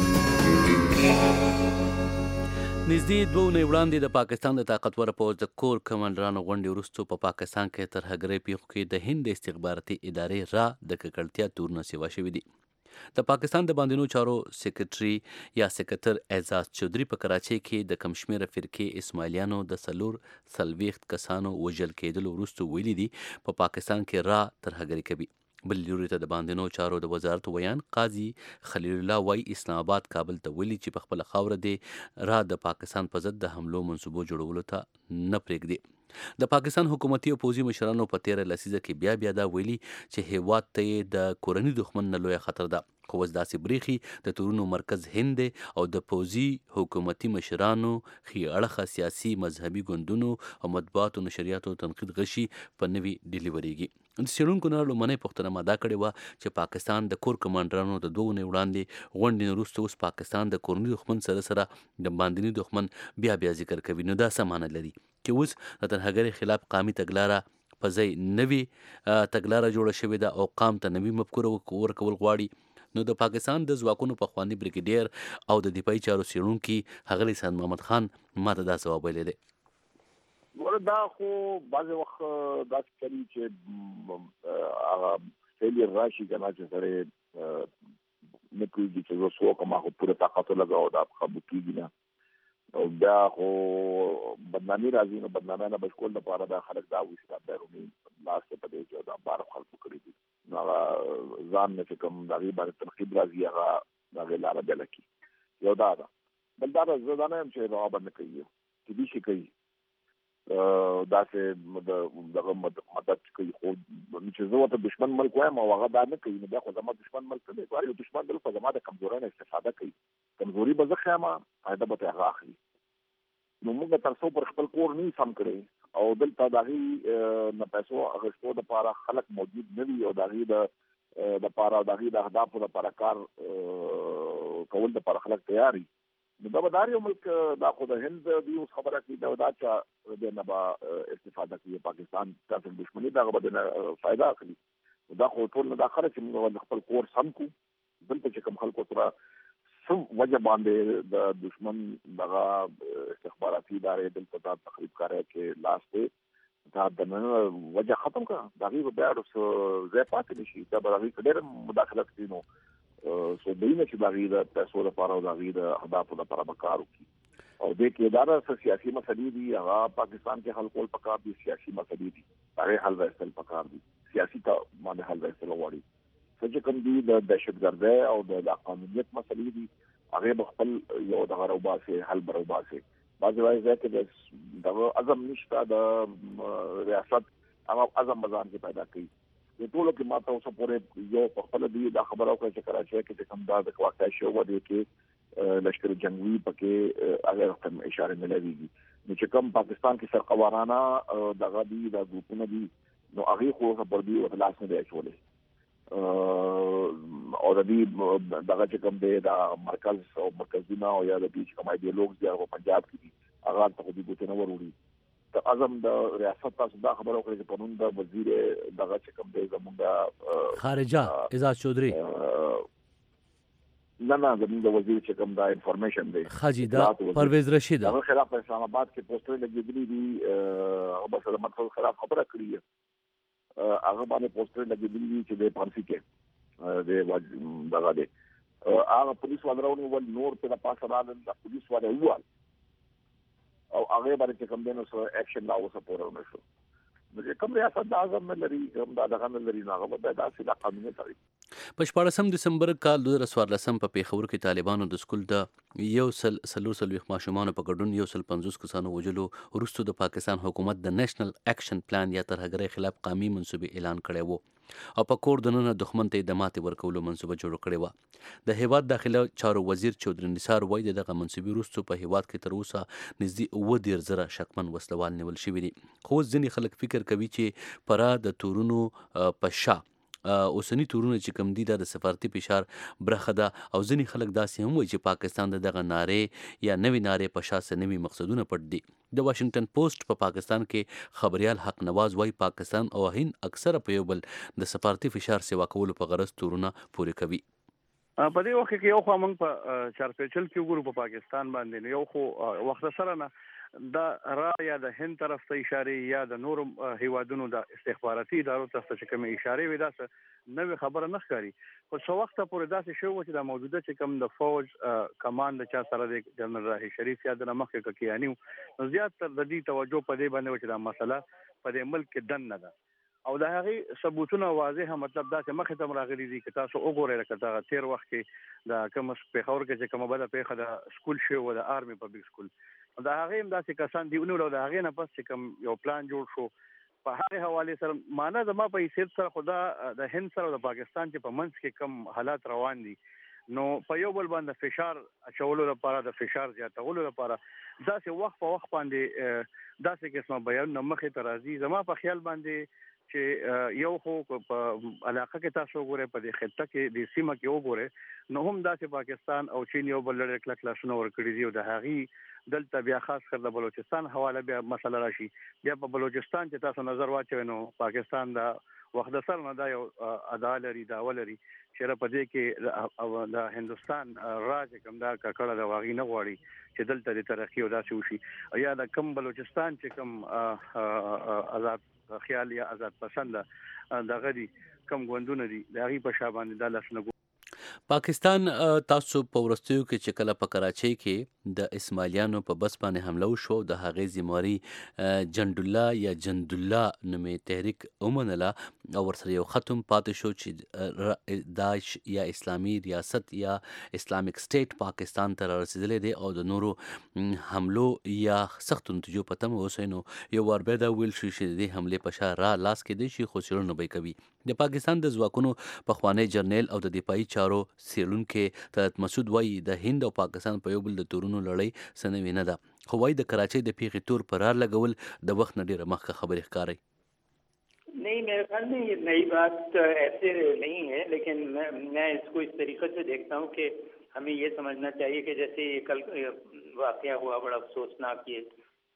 نږدې 2 اونۍ وړاندې د پاکستان د طاقتور پوځ د کور کمانډرانو غونډې وروسته په پاکستان کې ترهګرۍ پیښو کې د هند استخباراتي ادارې را د ککړتیا تورونه سیوا شوي دي. د پاکستان د باندنیو چارو سیکرټري یا سکرټر اعزاز چودھری په کراچۍ کې د کم شمېره فرقې اسماعیلیانو د 40 کسانو وژل کېدلو وروسته ویلي دي په پاکستان کې را ترهګري کوي. بل لوري ته د باندنیو چارو د وزارت ویان قاضي خلیل الله وای اسلام آباد کابل ته ویلي چې په خپل خاوره دی را د پاکستان په ضد د حملو منصوبو جوړولو ته نه پرېږدي. د پاکستان حکومتي او پوځي مشرانو په 13 لسیزه کې بیا دا ویلي چې هیواد ته د کورني دښمن نه لویه خطر ده، خو اوس داسې بریښي د تورونو مرکز هند دی او د پوځي حکومتي مشرانو ښي اړخه سیاسي مذهبي ګوندونو او مطبوعاتو نشریاتو تنقید غشي په نوي ډیلي ورېږي. د څېړونکو نه لومړنۍ پوښتنه ما دا کړې وه چې پاکستان د کور کمانډرانو د 2 اونۍ وړاندې غونډې نه وروسته اوس پاکستان د کورني دښمن سره د باندني دښمن بیا ذکر کوي، نو دا څه معنی لري چې اوس د ترهګرۍ خلاف قامي تګلاره په ځای نوي تګلاره جوړه شوې ده او قام ته نوي مفکوره ورکول غواړي. نو د پاکستان د ځواکونو پخواني بریګیډیر او د دفاعي چارو څېړونکي ښاغلي سعد محمد خان ما ته دا ځواب ویلی دی. دا خو بعضې وخت داسې کوي چې هغه فیلیر راشي که نه چې سړی نه پوهېږي چې زه څه وکړم، هغه پوره طاقت ولګوه دا قبول کېږي نه، او بیا خو بدنامي راځي. نو بدنامۍ نه بچ کولو لپاره دا خلک دا وایي چې دا بیروني لاس ته په دې چې دا بار خلکو کړي دي، نو هغه ځان نه چې کوم د هغې باندې تنقید راځي هغه د هغې لاره بېله کړي. یو دا ده. بل دا ده زه دا نه یم چې رعب نه کوي، کېدای شي کوي داسې دغه مدد کوي، خو چې زه ورته دشمن ملک وایم او هغه دا نه کوي نو بیا خو زما دشمن ملک نه دی. یو دشمن دلته زما د کمزورۍ نه استفاده کوي، کمزوري به زه ښیم فایده به ترې هغه اخلي. نو موږ تر څو پر خپل کور نه سم کړی او دلته د هغې نه پیسو اخیستو دپاره خلک موجود نه وي او د هغې دپاره د هغې د اهدافو دپاره کار کول دپاره خلک تیار وي، نو دا به دا یو ملک دا خو د هند دی اوس خبره کوي دا چا د نه به استفاده کوي، پاکستان تاسو دښمني دغه به نه فایده اخلي. دا خو ټول نه دا خبره چې موږ خپل کور سم کو، دلته چې کوم خلکو سره سم وجه باندې د دشمن دغه استخباراتي ادارې دلته دا تخریب کاری کې لاس دی، دا د نن وجه ختم کړه، د هغې به بیا ځای پاتې نه شي، دا به د هغې ډېره مداخلت کوي. نو سو دینه چې د هغې د پیسو لپاره او د هغې د اهدافو لپاره به کار وکړي او دې کې دا څه سیاسي مسلې دي هغه پاکستان کې حل کول پکار دي، سیاسي مسلې دي هغې حل راوستل پکار دي، سیاسي ته باندې حل راوستل غواړي. څه چې کوم دي د دهشتګردۍ او د قانونیت مسلې دي هغې به خپل یو دغه راوباسي، حل به راوباسي. بعضې وایي ځای کې دغه عزم نشته، د ریاست هغه عزم به ځان کې پیدا کوي. د ټولو کې ما ته اوسه پورې یو په خپله دوی دا خبره وکړه چې کراچۍ کې چې کوم دا د واقع شوی و دې کې لشکر جنګوي پکې هغه ته اشاره ملويږي. نو چې کوم پاکستان کې سرقوارانه دغه دي د ګروپونه دي نو هغې خو خبر دي ورته لاس نه دی اچولی او د دې دغه چې کوم دی د مرکز او مرکزونه او یا د دې چې کوم ایډیالوګز دي هغه پنجاب کې دي هغه هلته خو دې ګوتې نه وروړي. د اعظم د ریاست تاسو دا خبره وکړئ چې په نوم د وزیر دغه چې کوم دی زمونږ خارجه اعزاز چودھری نه زمونږ د وزیر چې کوم دا انفارمیشن دی حاجي دا پرویز رشید هغه خلاف په اسلام آباد کې پوسټر لګېدلي دي او بس د مقصد خلاف خبره کړې هغه باندې پوسټر لګېدلي دي چې د پانسي کې د دغه دی هغه پولیس والرونی ول نور په پاسه راغلل د پولیس والے ووال او هغه باندې چې کوم دینو سره اکشن لا اوسه پوره ونشو. نو کوم ریاست د اعظم نه لري کوم دا دغه نه لري هغه به داسې د قانوني تاریخ په 14 دسمبر کال 2014 په پیښور کې طالبانو د سکول د یو سل ماشومانو په ګډون 150 کسانو وژلو وروسته د پاکستان حکومت د نېشنل اکشن پلان یا ترهګرۍ خلاف قومي منصوبې اعلان کړی وو. او په کور دننه دښمن ته د ماتې ورکولو منصوبه جوړه کړې وه. د هیواد داخله چارو وزیر چودري نثار وایي د دغه منصوبې وروسته په هیواد کې تر اوسه نږدې 30,000 شکمن وسلوال نیول شوي دي. خو ځینې خلک فکر کوي چې پره د تورونو په شا اوسنی تورونه چې کم دي د سفارتي فشار برخه ده او ځینې خلک داسې هم وایي چې پاکستان د دغه نارې یا نوې نارې په شا څه نوي مقصدونه پټ دي. د واشنگټن پوسټ په پاکستان کې خبريال حق نواز وایي پاکستان او هند اکثره په یو بل د سفارتي فشار سیوا کولو په غرض تورونه پورې کوي. په دې وخت کې یو خو موږ په چارپېچل کې وګورو په پاکستان باندې یو خو وخت سره نه دا را یا د هند طرف ته اشاره یا د نور هیوادونو د استخباراتي ادارو ته چې کوم اشاره وي دا نوې خبره نه ښکاري. خو څو وخت پورې داسې شو چې د موجوده چې کوم د فوج کمانډ چا سره د جنرال راهي شریف یا د مخکې کیانی نو زیات تر د دې توجه په دې باندې چې دا مسله په دې ملک کې دن نه ده او دا هغه ثبوتونه واضح مطلب دا چې مخه تم راغلي دي چې تاسو وګورئ لکه دا تیر وخت کې دا کوم په خور کې چې کومه بده پیخه د سکول شو او د آرمي پبلک سکول دا هغه هم داسې کسان دی ونو دا هغه نه پس چې کوم یو پلان جوړ شو په هغه حواله سره معنا زما په حیثیت سره خدا د هند سره او د پاکستان چې په منځ کې کم حالات روان دي نو په یو بل باندې فشار اچولو لپاره د فشار زیاتولو لپاره داسې وخت په وخت باندې داسې قسمه بیان مخه ترازی زما په خیال باندې چې یو خو په علاقه کې تاسو وګورئ په دې خطه کې د سیمه کې وګورئ نو هم داسې پاکستان او چین یو بل لړ کلک لاسونه ورکړي دي او د هغې دلته بیا خاص کر د بلوچستان حواله بیا مسله راشي بیا په بلوچستان چې تاسو نظر واچوئ نو پاکستان دا وخت سره نه دا یو عدالت داولري چې په دې کې د هندستان راج کوم دا کړه د واغې نه غواړي چې دلته د ترقی او داسې وشي یا د کم بلوچستان چې کم آزاد خیال یا آزاد پسند د غدي کم غوندونه دي د غي په شابان د لاسنګو. پاکستان تاسو په ورستیو کې چې کله په کراچۍ کې د اسماعیلیانو په بس باندې حمله وشو د هغې ذمہواري جندالله یا جندالله نومې تحریک ومنله او ورسره یو ختم پاتې شو چې داعش یا اسلامي ریاست یا اسلامیک سټیټ پاکستان ته رسیدلی دی او د نورو حملو یا سختو نتیجو په تمه اوسئ نو یو وار بیا دا ویل شو چې د دې حملې په شا را لاس کېدی شي خو څېړنه به یې کوي. د پاکستان د ځواکونو پخوانی جرنیل او د دفاعي چارو څېړونکی طلعت مسعود وایي د هند او پاکستان په یو بل د تورونو لړۍ څه نوې نه ده خو وایي د کراچۍ د پیښې تور په رار لګول د وخت نه ډېره مخکې خبرې ښکاري. नहीं, मेरे ख्याल में ये नई बात ऐसे नहीं है, लेकिन मैं इसको इस तरीके से देखता हूँ कि हमें ये समझना चाहिए कि जैसे ये कल वाकया हुआ बड़ा अफसोसनाक ये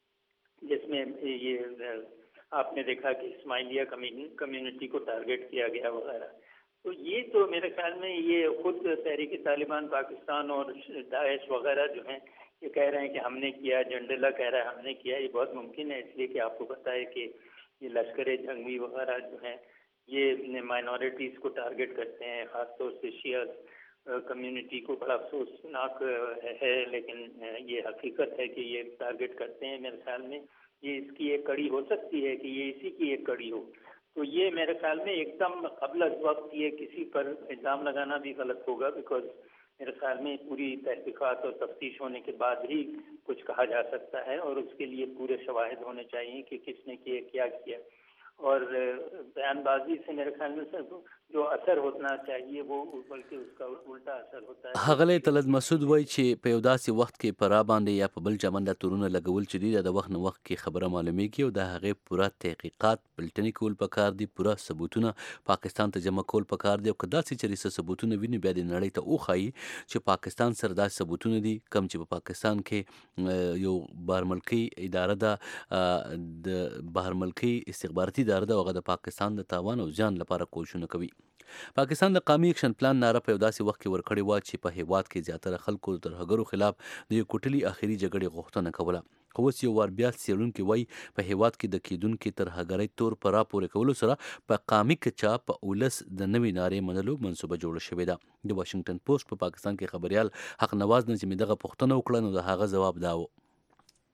जिसमें ये आपने देखा कि इस्माइलिया कम्युनिटी को टारगेट किया गया वगैरह, तो ये तो मेरे ख्याल में ये खुद तहरीक तालिबान पाकिस्तान और दाइश वगैरह जो हैं ये कह रहे हैं कि हमने किया, जंडला कह रहा है हमने किया. ये बहुत मुमकिन है इसलिए कि आपको पता है कि ये लश्कर जंगी वगैरह जो हैं ये माइनॉरिटीज़ को टारगेट करते हैं, ख़ासतौर से शिया कम्युनिटी को. बड़ा अफसोसनाक है लेकिन ये हकीकत है कि ये टारगेट करते हैं. मेरे ख्याल में ये इसकी एक कड़ी हो सकती है कि ये इसी की एक कड़ी हो. तो ये मेरे ख्याल में एकदम क़ब्ल वक्त ये किसी पर इल्ज़ाम लगाना भी गलत होगा, बिकॉज मेरे ख्याल में पूरी तहकीकात और तफ्तीश होने के बाद ही कुछ कहा जा सकता है और उसके लिए पूरे शवाहिद होने चाहिए कि किसने किया क्या किया. और बयानबाजी से मेरे ख्याल में सर जो असर होना चाहिए वो बल्कि उसका उल्टा असर होता है. هغه طلعت مسعود وایي چې په یو داسې وخت کې په را باندې یا په بل چمن د تورونه لګول چې دي د وخت نه وخت کې خبره معلومیږي او د هغې پوره تحقیقات بلټنې کول پکار دي، پوره ثبوتونه پاکستان ته جمع کول پکار دي او که داسې چېرې ثبوتونه ویني بیا د نړۍ ته وښایي چې پاکستان سره داسې ثبوتونه دي کم چې په پاکستان کې یو بهرملکي اداره ده د بهرملکي استخباراتي اداره ده او هغه د پاکستان د تاوان او زیان لپاره کوششونه کوي. پاکستان د قومي اکشن پلان ناره په یو داسې وخت کې ورکړې وه چې په هیواد کې زیاتره خلکو د ترهګرو خلاف د یو کوټلي اخري جګړې غوښتنه کوله. خو اوس یو وار بیا څېړونکي وایي په هیواد کې د کېدونکي ترهګرۍ تور په راپورې کولو سره په قامي کچه په اولس د نوې نارې منلو منصوبه جوړه شوې ده. د واشنګټن پوسټ په پاکستان کې خبریال حق نواز نه چې مې دغه پوښتنه وکړه نو د هغه ځواب دا و.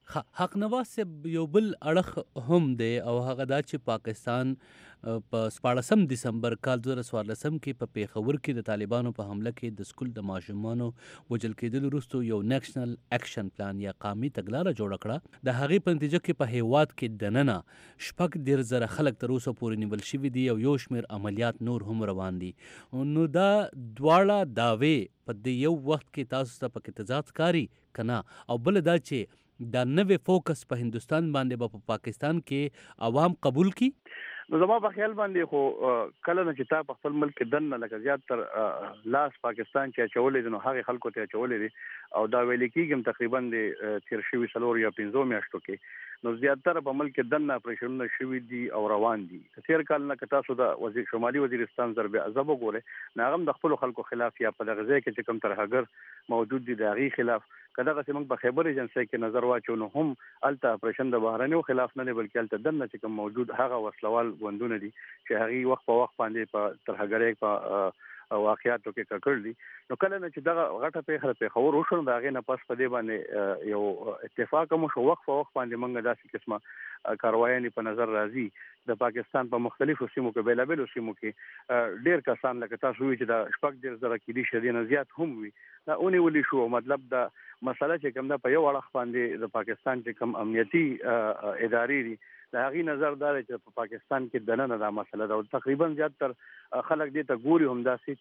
حق نواز صاحب یو بل اړخ هم دی او هغه دا چې پاکستان په 14 دسمبر کال 2014 کې په پیښور کې د طالبانو په حمله کې د سکول د ماشومانو وژل کېدل وروسته یو نیشنل اکشن پلان یا قومي تګلاره جوړه کړه. د هغې په نتیجه کې په هیواد کې دننه 14,000 خلک تر اوسه پورې نیول شوي دي او یو شمېر عملیات نور هم روان دي. نو دا دواړه دعوې په دې یو وخت کې تاسو ته پکې تضاد ښکاري که نه؟ او بل دا چې دا نوې فوکس په هندوستان باندې په پاکستان کې عوام قبول کی؟ نو زما په خیال باندې خو کله نه چې تا په خپل ملک کې دننه لکه زیات تر لاس پاکستان چې اچولې دي نو هغې خلکو ته اچولې دي او دا ویل کېږي تقریبا د تیر شوي 4 یا 5 میاشتو کې نو زیاتره په ملک کې دننه اپریشنونه شوي دي او روان دي. تیر کال نه که تاسو د شمالي وزیرستان ضرب عذاب وګورئ نو هغه هم د خپلو خلکو خلاف یا په دغه ځای کې چې کوم ترهګر موجود دي د هغې خلاف که دغسې موږ په خیبر ایجنسۍ کې نظر واچو نو هم هلته اپریشن د بهرنیو خلاف نه دی بلکې هلته دننه چې کوم موجود هغه وسلوال ګوندونه دي چې هغې وخت په وخت باندې په ترهګرۍ په واقعاتو کې ککړ دي. نو کله نه چې دغه غټه پیښه د پیښور وشو نو د هغې نه پس په دې باندې یو اتفاق هم وشو. وخت په وخت باندې موږ داسې قسمه کاروایانې په نظر راځي د پاکستان په مختلفو سیمو کې بیلابیلو سیمو کې ډېر کسان لکه تاسو وایي چې د 14,000 کېدی شي دې نه زیات هم وي دا ونیولي شو. مطلب د مسله چې کوم دا په یو اړخ باندې د پاکستان چې کوم امنیتي ادارې دي د هغې نظر دا دی چې په پاکستان کې دننه دا مسله ده او تقریبا زیات تر خلک دې ته ګوري هم داسې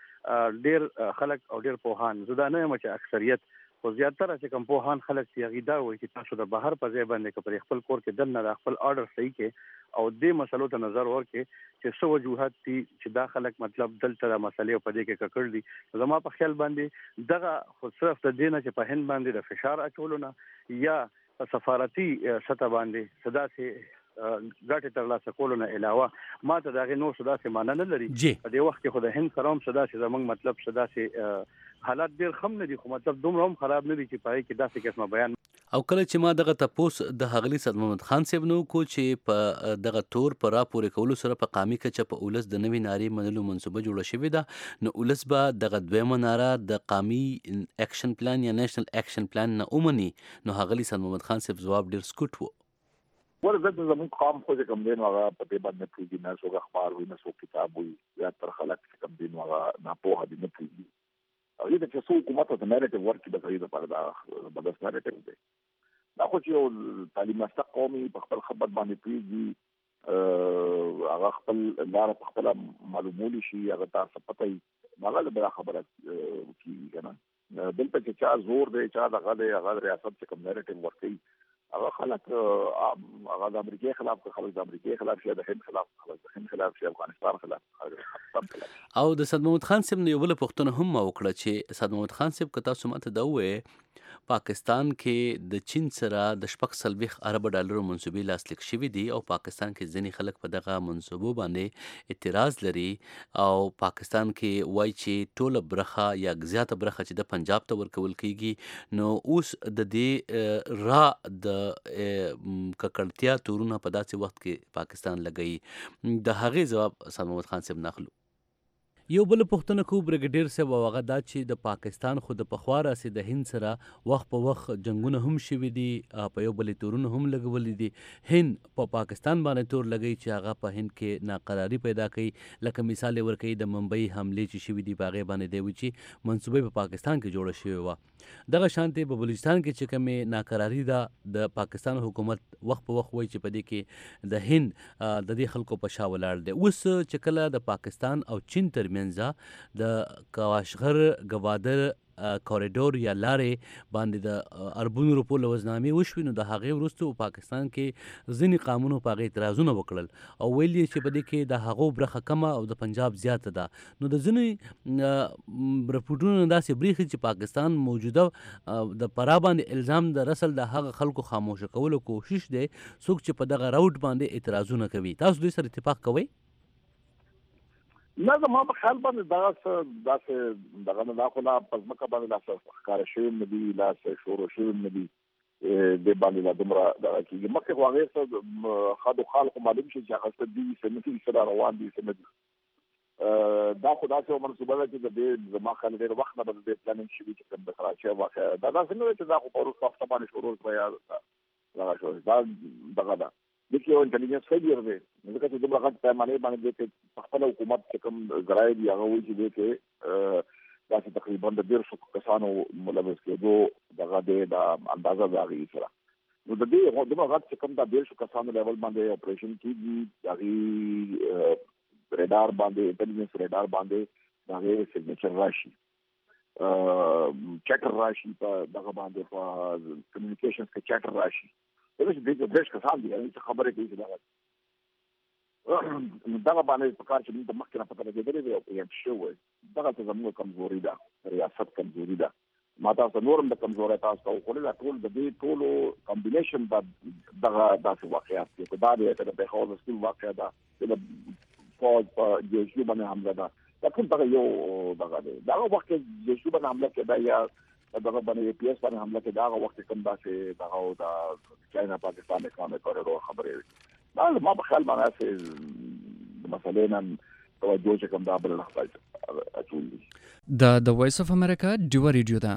چې ډېر خلک او ډېر پوهان زه دا نه یم چې اکثریت خو زیاتره چې کوم پوهان خلک چې هغې دا وایي چې تاسو د بهر په ځای باندې که پر خپل کور کې دننه د خپل آرډر صحیح کې او دې مسلو ته نظر ورکړي چې څه وجوهات دي چې دا خلک مطلب دلته د مسلې په دې کې ککړ دي. زما په خیال باندې دغه خو صرف د دې نه چې په هند باندې د فشار اچولو نه یا په سفارتي سطح باندې څه داسې ګټې ترلاسه کولو نه علاوه ما ته د هغې نور څه داسې معنا نه لري. په دې وخت کې خو د هند سره هم څه داسې زموږ مطلب څه داسې حالات ډېر ښه نه دي خو مطلب دومره هم خراب نه دي چې په هغې کې داسې قسمه بیان. او کله چې ما دغه تپوس د ښاغلي سید محمد خان صاحب نه وکړو چې په دغه تور په راپورې کولو سره په قامي کچه په اولس د نوې نارې منلو منصوبه جوړه شوې ده نو اولس به دغه دویمه ناره د قامي اکشن پلان یا نیشنل اکشن پلان نه ومني. نو ښاغلي سید محمد خان صاحب ځواب ډېر سکوټ و. ورته زموږ قام خو چې کوم دی نو هغه په دې باندې نه پوهېږي نه څوک اخبار وي نه څوک کتاب وي زیاتره خلک چې کوم دی نو هغه ناپوهه دي نه پوهېږي او دې ته چې څو حکومت ته نریټیو ورکړي د هغې دپاره دا بدس نریټیو دی. دا خو چې یو تعلیم یافته قوم په خپل خبر باندې پوهېږي هغه خپل لاره په خپله معلومولی شي هغه ته څه پته وي هغه له بله خبره کېږي که نه. دلته چې چا زور دی چا دغه دی هغه ریاست چې کوم نریټیو ورکوي هغه خلک هغه د امریکای خلاف خلک د امریکای خلاف شي د هند خلاف خلک د هند خلاف شي افغانستان خلاف او د سید محمد خان صاحب نه یو بله پوښتنه هم ما وکړه چې سید محمد خان صاحب که تاسو ماته دا ووایې پاکستان کې د چین سره د 40 ارب ډالرو منصوبې لاسلیک شوي دي او پاکستان کې ځینې خلک په دغه منصوبو باندې اعتراض لري او پاکستان کې وایي چې ټوله برخه یا زیاته برخه چې د پنجاب ته ورکول کیږي نو اوس د دې را د ککړتیا تورونه په داسې وخت کې پاکستان لګوي د هغې ځواب سید محمد خان صاحب ناخلو. یو بل پوښتنه کو برګډیر صاحب هغه دا چې د پاکستان خو د پخوا راسې د هند سره وخت په وخت جنگونه هم شوي دي په یو بلې تورونه هم لګولي دي. هند په پاکستان باندې تور لګوي چې هغه په هند کې ناقراري پیدا کوي لکه مثال یې ورکوي د ممبئی حملې چې شوي دي په هغې باندې دی وي چې منصوبې په پاکستان کې جوړه شوې وه. دغه شانتې په بلوچستان کې چې کومې ناقراري ده د پاکستان حکومت وخت په وخت وایي چې په دې کې د هند د دې خلکو په شا ولاړ دی. اوس چې کله د پاکستان او چین ترمنځ د کاواشغر ګوادر کوریډور یا لارې باندې د اربونو روپو لوزنامې وشوي نو د هغې وروسته په پاکستان کې ځینې قامونو په هغې اعتراضونه وکړل او ویل یې چې په دې کې د هغو برخه کمه او د پنجاب زیاته ده. نو د ځینې رپورټونو داسې بریښي چې پاکستان موجوده د فرا باندې الزام د رسل د هغه خلکو خاموشه کولو کوشش دی څوک چې په دغه راوټ باندې اعتراضونه کوي. تاسو دوی سره اتفاق کوئ؟ نه زما په خیال باندې داسې دغه نه دا خو لا په ځمکه باندې لا څه ښکاره شوي نه دي لا څه شروع شوي نه دي دې باندې لا دومره دغه کېږي. مخکې خو هغې څه خد و خال خو معلوم شي چې هغه څه دي څه نه دي څه را روان دي څه نه دي. دا خو داسې یوه منصوبه ده چې د دې زما خیال ډېر وخت نه به د دې پلانینګ شوي چې کوم د کراچۍ واقع دا داسې نه دی چې دا خو په وروسته هفته باندې شروع کړه یا هغه شو دا دغه دا د کې یو انټيليجنس فیلیر دی ځکه چې د هغه پیمانه باندې د خپل حکومت کوم ذرایع دی هغه وایي چې د دا تقریبا د 150 کسانو ملوث کېدو دغه د اندازه راغی سره نو د دې هغه کوم د 150 کسانو لیول باندې اپریشن کیږي دغه ریډار باندې انټيليجنس ریډار باندې دغه سیګنیچر راشي چیټر راشي په دغه باندې په کمیونیکیشنز کې چیټر راشي دا چې د دې کسان دي چې خبره کوي دغه باندې په کار چې موږ مخکې نه پته لګېدلې دی او یو شی وي دغه څه زموږ کمزوري ده ریاست کمزوري ده ما تاسو نورم د کمزوري تاسو او خو له ټول د دې ټولو کمبینیشن دغه داسې واقعیت دی په دا دی چې د بهاوز سکول واقعیت ده د فوج په جیشو باندې حمله ده دا ټول دغه یو دغه دی دا وخت چې جیشو باندې حمله کېده یا دغه باندې پی اس باندې حمله کېده هغه وخت کوم داسې دغه د چاینا پاکستان اقامت کوریډور خبرې دا ما په خیال باندې مسئله نن توجه چې کوم دا بل نه خپل اچول د وایس اف امریکا ډیو ریډیو دا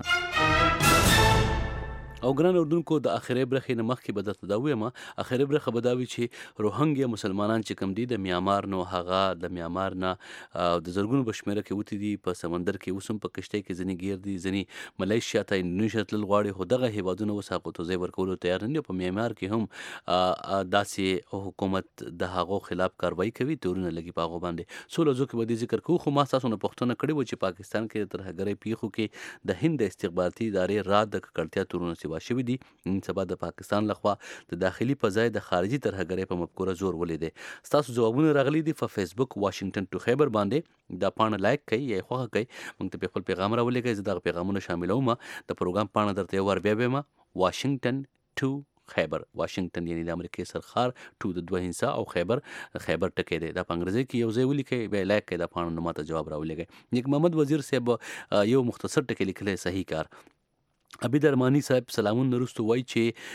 او ګران اردوونکو د اخري برخې نه مخکې به درته دا وایم اخري برخه به دا وي چې روهنګیا مسلمانان چې کوم دي د میامار نو هغه د میامار نه د زرګونو بشمیره کې وتی دي په سمندر کې اوسم په کشته کې ځنی غیر دي ځنی ملیشیا ته انډونیشیا تل غواړي خو دغه هیوادونه وساقو ته ځای ورکولو تیار نه په میامار کې هم داسې حکومت د هغو خلاف کاروایی کوي تورونه لګي په هغه باندې سولو ځکه به دي ذکر کوو خو ما تاسو نه پښتنه کړي و چې پاکستان کې تر هغه پیخو کې د هند استخباراتي ادارې رات د کړتیا تورونه شوی دي نن سبا د پاکستان لخوا د داخلي په ځای د خارجي ترهګرۍ په مفکوره زور ولید تاسو جوابونه راغلي دي په فیسبوک واشنگټن ټو خیبر باندې دا پاڼه لایک کړئ یا خوښه کړئ موږ ته خپل پیغام راولېږئ زه دغه پیغامونه شاملوم د پروګرام پاڼه درته یو ور بیا بیم واشنگټن ټو خیبر واشنگټن یعنی د امریکای سرخار ټو د دوه هنسا او خیبر ټکی دی دا په انګریزي کې یو ځای ولیکئ بیا لایک کړئ دا پاڼه نو ماته جواب راولېږئ نیک محمد وزیر صاحب یو مختصر ټکی لیکلی صحیح کار ابي درمانی صاحب سلامون نرستو وای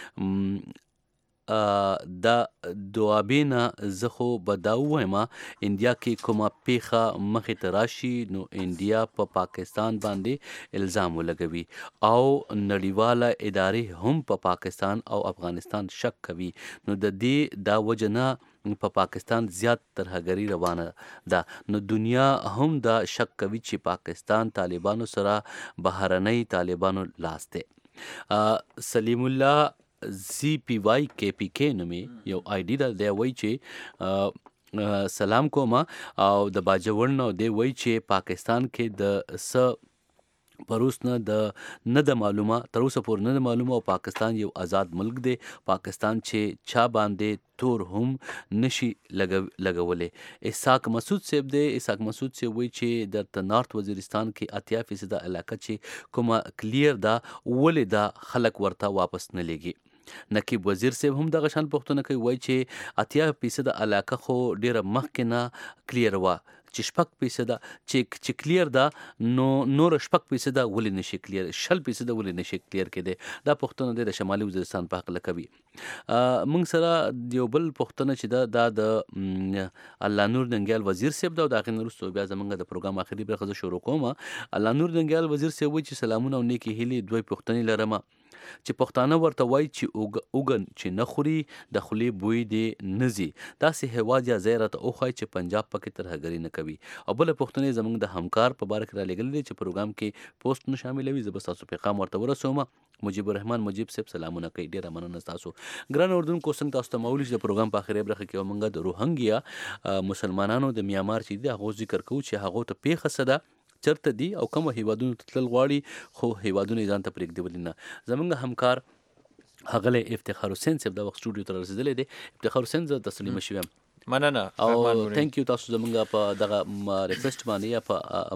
چې دا دوابینا زخو بداو ما انډیا کې کومه پیخه مخه تراشي نو انډیا په پاکستان باندې الزام ولګوي او نړیواله ادارې هم په پاکستان او افغانستان شک کوي نو د دې دا وجنه په پاکستان زیات ترهګری روانه ده نو دنیا هم دا شک کوي چې پاکستان طالبانو سره بهرنۍ طالبانو لاس دی سلیم الله زی پی وائی کے پی کے نومي یو آی ډی دا دی وای چې سلام کوم او د باجوړ نو دی وای چې پاکستان کې د پروس نه د معلومه تر اوسه پورې نه معلومه او پاکستان یو آزاد ملک دی پاکستان چې چا باندې تور هم نشي لګولې اسحاق مسعود صاحب دی اسحاق مسعود صاحب وی چې د نارت وزیرستان کې 80% علاقه چې کومه کلیر دا ولې دا خلک ورته واپس نه لګي نقیب وزیر صاحب هم دغه شان پوښتنه کوي وای چې 80% علاقه خو ډیره مخکې نه کلیر و چې 6% چې کلیر دا نو نور 6% ولې نشي کلیر 6% ولې نشي کلیر کېده دا پښتون د شمالي وزیرستان په حق لکوي موږ سره یو بل پښتون چې دا د الله نور ننګیال وزیر صاحب دا د غنرستو بیا زمونږ د پروګرام اخري برخه شروع کوم الله نور ننګیال وزیر صاحب وی چې سلامونه او نیکی هیلي دوی پښتني لرمه چې پښتانه ورته وای چې اوګن چې نخوري د خلی بوی دی نزي دا سه هواد یا زیرت او خای چې پنجاب پکې ترهګری نه کوي او بل پښتني زمونږ د همکار په بار کې را لګل دي چې پروګرام کې پوسټ نه شاملوي زب تاسو پیغام ورته ورسوم مجيب الرحمن مجيب صاحب سلامونه کوي ډیره مننه تاسو ګران اردن کو څنګه تاسو ته مولوی د پروګرام په اخري برخه کې ومنګه د روهنګیا مسلمانانو د میامار چې د هغه ذکر کوو چې هغه ته پیښه صدا چرته دي او کوم هیوادونو تل غواړي خو هیوادونو ځان ته پرېږدي ولینه زمونږ همکار هغله افتخار حسین صاحب د وخت سټوډیو ته رسیدلې دي افتخار حسین زه تسلیم شوم مننه او ثانک یو تاسو زمونږ په دغه ریکوست باندې یا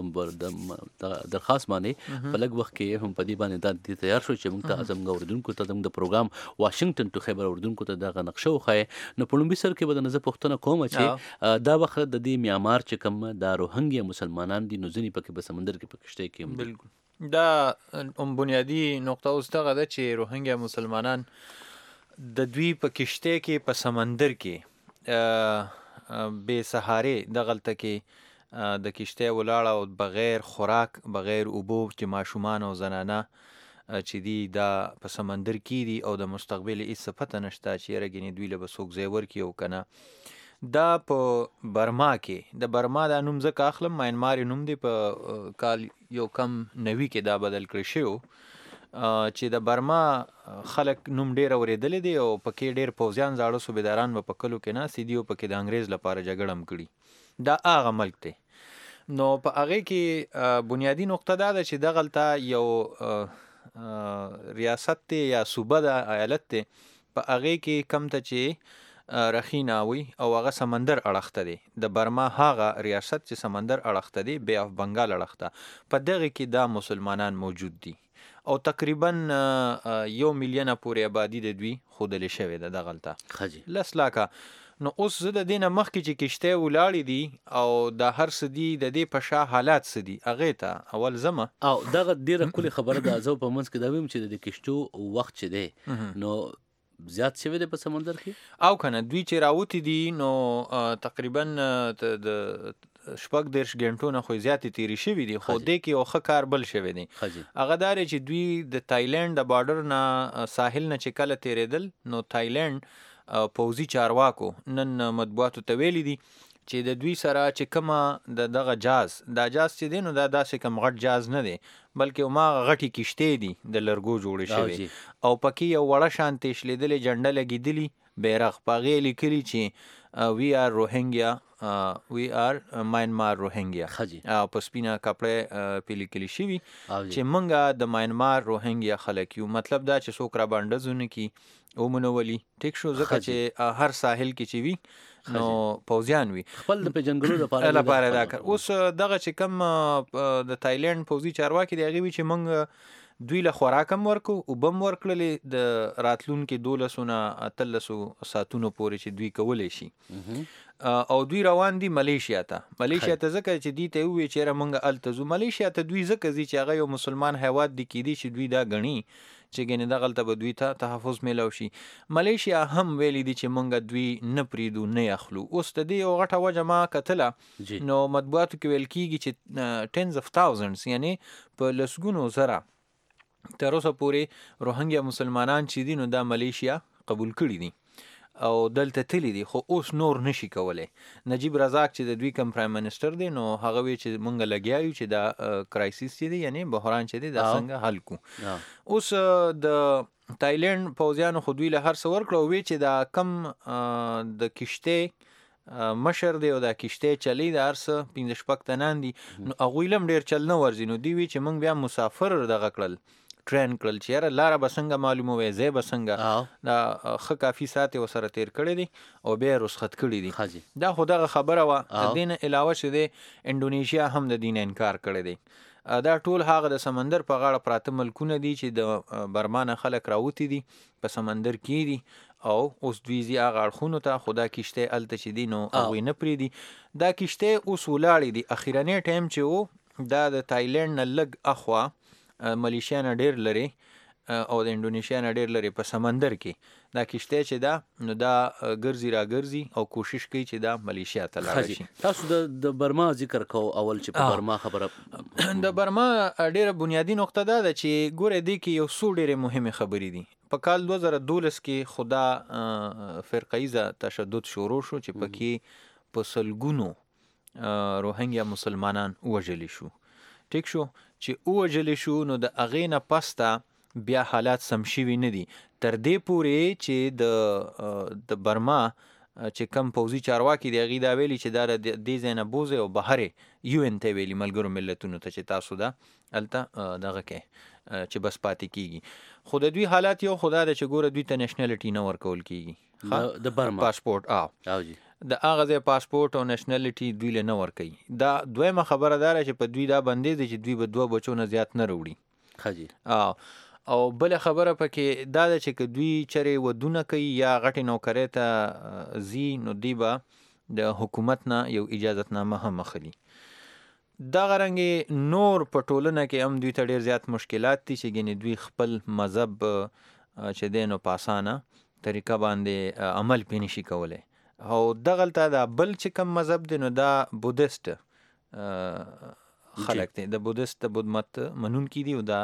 په درخواست باندې په لږ وخت کې هم په دې باندې د تیار شو چې موږ ته زمونږ اردوونکو ته د پروګرام واشنگټن ټو خیبر اردوونکو ته دغه نقشه وخایي نو په لومبي سر کې به د نظر پښتنه کوم چې دا وخت د دې میامار چې کوم د روهنګیا مسلمانان دي نو ځنی پکې په سمندر کې پکشته کې بالکل دا بنیادی نقطه اوس دغه ده چې روهنګیا مسلمانان د دوی په کشته کې په سمندر کې بے سهاره د غلطه کې د کشته ولاړه او بغیر خوراک بغیر اوبو چې ماشومان او زنانه چې دی دا په سمندر کې دي او د مستقبل هیڅ پته نشته چې یاره دوی له به څوک ځای ورکړي او که نه. دا په برما کې د برما دا نوم ځکه اخلم، ماینمار نوم دی په کال یو کم 90 کې دا بدل کړی شوی چې د برما خلک نوم ډیر اوریدلی دی او پکې ډیر پوځیان زاړه صوبیداران به په کلو کې ناستې دي او پکې د انګریز لپاره جګړه هم کړي. دا هغه ملک دی. نو په هغې کې بنیادي نقطه دا ده چې دغلته یو ریاست دی یا صوبه ده، ایالت دی، په هغې کې کم ته چې رخینا وي او هغه سمندر اړخته دی. د برما هغه ریاست چې سمندر اړخته دی، بے آف بنګال اړخته، په دغه کې دا مسلمانان موجود دي او تقریبا 1 میلیونه پورې آبادي د دوی ښودلې شوې ده دغلته 10 لاکه. نو اوس زه د دې نه مخکې چې کشتۍ ولاړې دي او دا هر څه دي، د دې په شا حالات څه دي هغې ته اول ځمه. او دغه ډېره ښکلې خبره ده. زه په منځ کې دا ویم چې د کشتو وخت چې دی نو زیات شوی دی په سمندر کې، او کنه دوی چې راوتي دي نو تقریبا د 6 غنټو نه خو زیاتې تیرې شوي دي. خو دې کې یو ښه کار بل شوی دی، هغه دا دی چې دوی د تایلنډ د بارډر نه ساحل نه چې کله تیرېدل نو تایلنډ پوځي چارواکو نن مطبوعاتو ته ویلي دي چې د دوی سره چې کومه د دغه جاز چې دی نو دا داسې کوم غټ جاز نه دی، بلکې هماغه غټې کښتۍ دي د لرګو جوړې شوې او پکې یو وړه شانتې شلېدلې جنډه لګېدلي بیرغ، په هغې لیکلي چې وی آر روهینګیا، وی آر ماینمار روهینګیا، او په سپینه کپړې پې لیکلي شوي چې موږ د ماینمار روهینګیا خلک یو. مطلب دا چې څوک را بانډز ونه کړي ومنولي، ټیک شو، ځکه چې هر ساحل کې چې وي نو پوځیان وي خپل د پیژنګلو لپاره دا کار. اوس دغه چې کوم د تایلنډ پوځي چارواکي دی هغې وي چې موږ دوی له خوراک هم ورکو، اوبه هم ورکړلې د راتلونکي 12 نه 13 ساعتونو پورې چې دوی کولی شي. او دوی روان دي ملیشیا ته ځکه چې دوی ته ووایي چې یاره موږ هلته ځو. ملیشیا ته دوی ځکه ځي چې هغه یو مسلمان هیواد دی، کیدی چې دوی دا ګڼي چې ګنې دغلته به دوی ته تحفظ میلاو شي. ملیشیا هم ویلي دي چې موږ دوی نه پریږدو نه اخلو. اوس د دې یو غټه وجه ما کتله نو مطبوعاتو کې ویل کېږي چې tens of thousands یعنی په لسګونو زره تر اوسه پورې روهنګیا مسلمانان چې دي نو دا ملیشیا قبول کړي دي او دلته تللی دي، خو اوس نور نشي کولی. نجیب رزاق چې د دوی کوم پرایم منسټر دی نو هغه وی چې مونږ لګیا یو چې دا کرایسیس چې دی یعنی بحران چې دی دا څنګه حل کو. اوس د تایلنډ پوځیانو خو دوی له هر څه ورکړه او وی چې دا کم د کشتۍ مشر دی او دا کشتۍ چلی د هر څه 15 تنان دي نو هغوی لم ډېر چل نه ورځي. نو دوی وی چې مونږ بیا مسافر دغه کړل ټرین کړل چې یاره لاره به څنګه معلومه وی، ځای به څنګه، دا ښه کافي ساعت یې ورسره تېر کړی دی او بیا یې رخصت کړي دي. دا خو دغه خبره وه. د دې نه علاوه چې دی انډونیشیا هم د دې نه انکار کړی دی. دا ټول هغه د سمندر په غاړه پراته ملکونه دي چې د برما نه خلک راوتي دي په سمندر کې دي او اوس دوی ځي هغه اړخونو ته، خو دا کښتۍ هلته چې دي نو هغوی نه پرېږدي. دا کښتۍ اوس ولاړې دي. اخرنی ټایم چې و دا د تایلنډ نه لږ اخوا ملیشیا نه ډېر لري او د انډونیشیا نه ډېر لري په سمندر کې دا کشتۍ چې ده نو دا ګرځي را ګرځي او کوشش کوي چې دا ملیشیا ته لاړ شي. تاسو د برما ذکر کوو اول چې په برما خبره د برما ډېره بنیادي نقطه دا ده چې ګوره دې کې یو څو ډېرې مهمې خبرې دي. په کال 2012 کې خدا فرقهیزه تشدد شروع شو چې پکې په سلګونو روهنګیا مسلمانان وژلی شو. ټیک شو چې وژلی شو نو د هغې نه پسته بیا حالات سم شوي نه دي تر دې پورې چې د برما چې کم پوځي چارواکي دی هغې دا ویلي چې دا دې ځای نه بوځئ او بهر یو ان ته ویلي ملګرو ملتونو ته چې تاسو دا هلته دغه کوئ چې بس پاتې کېږي. خو د دوی حالات یو خو دا ده چې ګوره دوی ته نیشنلټي نه ورکول کېږي، د برما پاسپورټ د هغه ځای پاسپورټ او نیشنلټي دوی له نه ورکوي. دا دویمه خبره دا ده چې په دوی دا بندیز دی چې دوی به 2 بچو نه زیات نه راوړي. او بله خبره پکې دا ده چې که دوی چرې ودونه کوي یا غټې نوکرۍ ته ځي نو دوی به د حکومت نه یو اجازتنامه هم اخلي. دغه رنګې نور په ټولنه کې هم دوی ته ډېر زیات مشکلات دي چې ګینې دوی خپل مذهب چې دی نو په اسانه طریقه باندې عمل پې نشي کولی. او دغلته دا بل چې کوم مذهب دی نو دا بودست خلک دی، د بودست د بود مت منونکي دي او دا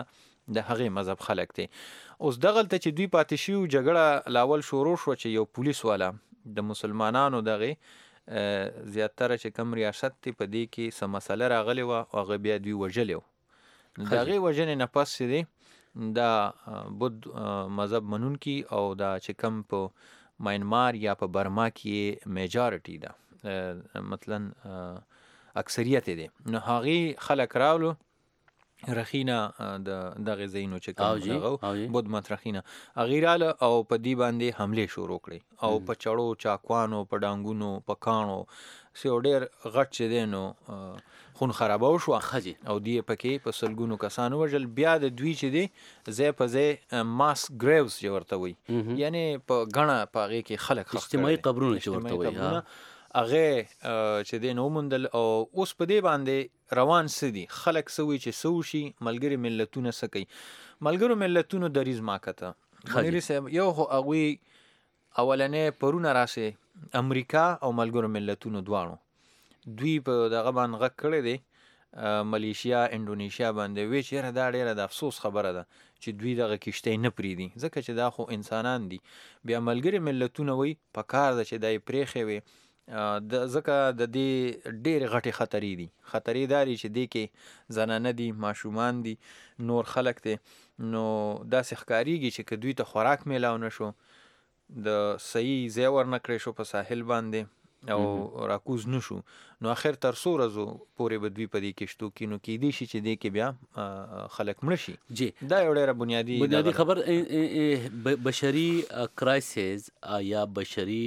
د هغې مذهب خلک دي. اوس دغلته چې دوی پاتې شي جګړه لاول شروع شوه چې یو پولیس والا د مسلمانانو دغې زیاتره چې کم ریاست دی په دې کې څه مسله راغلې وه او هغه بیا دوی وژلی و. د هغې وژنې نه پس چې دی دا بود مذهب منونکي او دا چې کم په ماینمار یا په برما کې میجارټي ده مثلا اکثریت دی، نو هغې خلک راولو رخینه د دغه ځایونو چې کوم دغه بود مترخینه هغې راله او په دې باندې حملې شروع کړې او په چړو چاقوانو په ډانګونو په کاڼو څه یو ډېر غټ چې دی نو خون خرابه وشوه او دوی پکې په سلګونو کسان ووژل. بیا د دوی چې دی ځای په ځای ماس ګریوز چې ورته وایي یعنې په ګڼه په هغې کې خلک اجتماعي قبرونه چې ورته وایي هغې چې دی نو وموندل او اوس په دې باندې روان څه دي خلک څه وایي چې څه وشي ملګري ملتونه څه کوي. ملګرو ملتونو دریځ ما کته منیري صاحب یو خو هغوی اولنې پرونه راسې امریکا او ملګرو ملتونو دواړو دوی په دغه باندې غږ کړی دی ملیشیا انډونیشیا باندې وی چې یاره دا ډېره د افسوس خبره ده چې دوی دغه کښتۍ نه پرېږدي ځکه چې دا خو انسانان دي. بیا ملګري ملتونه وایي په کار ده چې دا یې پرېښې وي ځکه د دې ډېرې غټې خطرې دي. خطرې دا دي چې دې کې زنانه دي ماشومان دي نور خلک دی نو داسې ښکارېږي چې که دوی ته خوراک میلاو نه شو د صحیح ځای ورنه کړی شو په ساحل باندې او راکوز نه شو نو اخر تر څو ورځو پورې به دوی په دې کښتو کې نو کیدای شي چې دې کې بیا خلک مړه شي. دا یو ډېره بنیادي خبر بشري کرایسیس یا بشري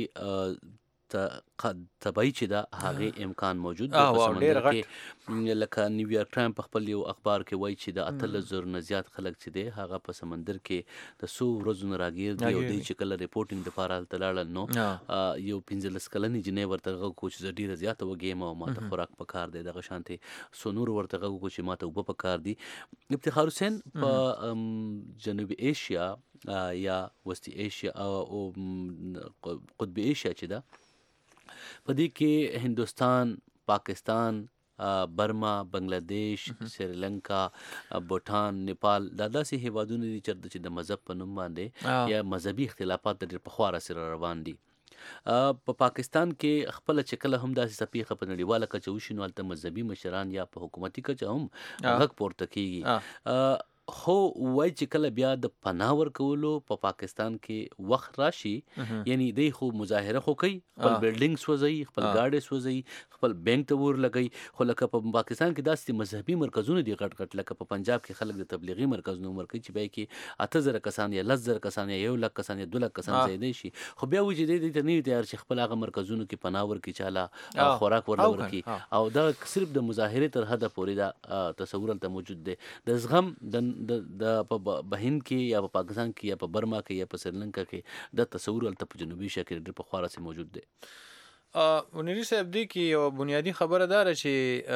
تبعی چې دا هغې امکان موجود دی په سمندر کې لکه نیویارک ټایم په خپل یو اخبار کې وایي چې د 18,000 نه زیات خلک چې دی هغه په سمندر کې د څو ورځو نه راګیر دي او دوی چې کله ریپورټینګ دپاره هلته لاړل نو یو 15 کلنې جنۍ ورته غږ کړو چې زه ډېره زیاته وږې یم او ماته خوراک پکار دی دغه شانتې څو نور ورته غږ کړو چې ماته اوبه پکار دي. افتخار حسین په جنوبي ایشیا یا وسطي ایشیا او قطبي ایشیا چې ده په دې کې هندوستان پاکستان برما بنگلادیش سریلنکا بوټان نیپال دا داسې هیوادونه دي چې د مذهب په نوم باندې یا مذهبي اختلافات د ډېر پخوا سره روان دي. په پاکستان کې خپل چې کله هم داسې څپېښه په نړیواله کچه وشي نو هلته مذهبي مشران یا په حکومتي کچه هم غږ پورته کېږي خو وای چې کله بیا د پناه ورکولو په پاکستان کې وخت راشي یعنی دی خو مظاهره خو کوي خپل بلډینګ سوځوي خپل گاډي سوځوي خپل بینک ته ور لګي خو لکه په پاکستان کې داسې مذهبي مرکزونه دي غټ غټ لکه په پنجاب کې خلک د تبلیغي مرکزونو ورکوي چې بیا کې 8000 کسان یا 10000 کسان یا 1 لک کسان یا 2 لک کسان زیاتې شي خو بیا وایي چې دې ته نه تیار چې خپل هغه مرکزونو کې پناه ورکړي چاله خوراک ورکړي او دا صرف د مظاهره تر حد پورې دا تصور ته موجود دی. د زغم د په بهند کې یا په پاکستان کې یا په برما کې یا په سریلنکا کې د تصور هلته په جنوبي ایشیا کې ډېر پخوا راڅخه موجود دی. منیري صاحب دی کې یو بنیادي خبره دا ده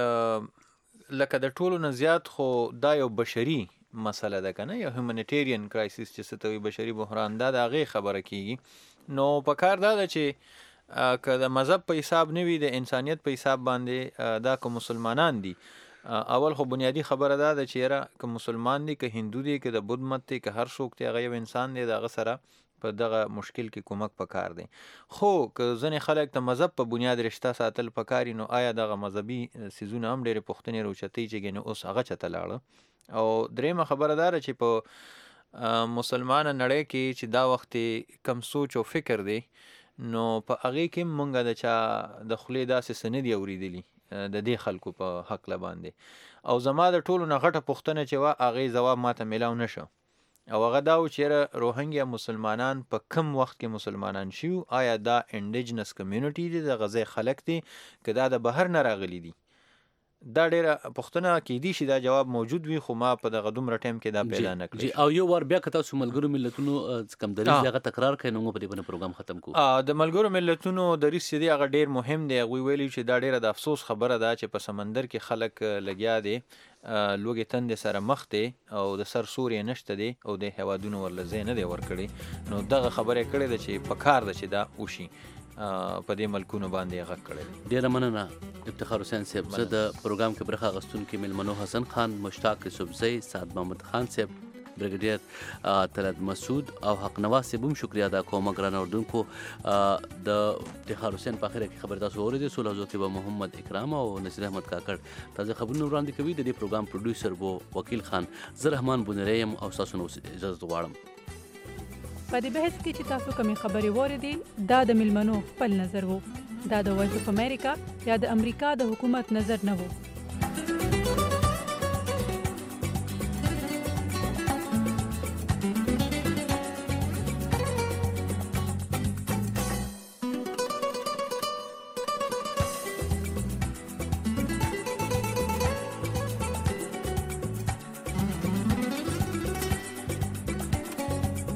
چې لکه د ټولو نه زیات خو دا یو بشري مسله ده که نه یو هیومانیټیرین کرایسیس چې څه ته وایي بشري بحران دا د هغې خبره کېږي نو په کار دا ده چې که د مذهب په حساب نه وي د انسانیت په حساب باندې دا که مسلمانان دي اول خو بنیادی خبره دا ده چې یاره که مسلمان دی که هندو دی که د بودھ مت دی که هر څوک دی هغه یو انسان دی د هغه سره په دغه مشکل کې کومک پکار دی. خو که ځینې خلک د مذهب په بنیاد رشته ساتل پکاري نو آیا دغه مذهبي څیزونه هم ډېرې پوښتنې راوچتوي چې ګنې اوس هغه چته لاړه. او دریمه خبره دا ده چې په مسلمانه نړۍ کې چې دا وخت کم سوچ او فکر دی نو په هغې کې هم مونږ د چا د خولې داسې څه نه دي اورېدلي د دې خلکو په حق باندې او زما د ټولو نه غټه پوښتنه چې وه هغې ځواب ماته میلاو نه شو او هغه دا و چې یاره روهنګیا مسلمانان په کم وخت کې مسلمانان شي آیا دا انډیجنس کمیونټي دي د غزې خلک دي که دا د بهر نه راغلي دي دا ډېره پوښتنه کېدی شي دا جواب موجود وي خو ما په دغه دومره ټایم کې دا پیدا نه کړی. او یو وار بیا که تاسو ملګرو ملتونو کم دریځ هغه تکرار کړئ نو موږ په دې باندې پروګرام ختم کوو. د ملګرو ملتونو دریځ چې دی هغه ډېر مهم دی. هغوی ویلي چې دا ډېره د افسوس خبره ده چې په سمندر کې خلک لګیا دي لوږې تندې سره مخ دی او د سر سوري نشته دی او د هیوادونو ورله ځای نه دی ورکړی نو دغه خبره یې کړې ده چې پکار ده چې دا وشي په دې ملکونو باندې غږ کړی دی. ډېره مننه افتخار حسین صاحب. زه د پروګرام کې برخه اخیستونکي مېلمنو حسن خان مشتاق یوسفزی سعد محمد خان صاحب بریګیډیر طلعت مسعود او حق نواز صاحب هم شکریا ادا کوم ګران اردوونکو د افتخار حسین په اخر کې خبر تاسو اورئ سول حضرت محمد اکرام او نصیر احمد کاکړ تازه خبرونه وړاندې کوي د دې پروګرام پروډوسر وو وکیل خان زه رحمان بونریم او تاسو نو اجازه غواړم په دې بحث کې چې تاسو کومې خبرې واورېدې دا د ملمنو خپل نظر وو دا د وایس اف امریکا یا د امریکا د حکومت نظر نه وو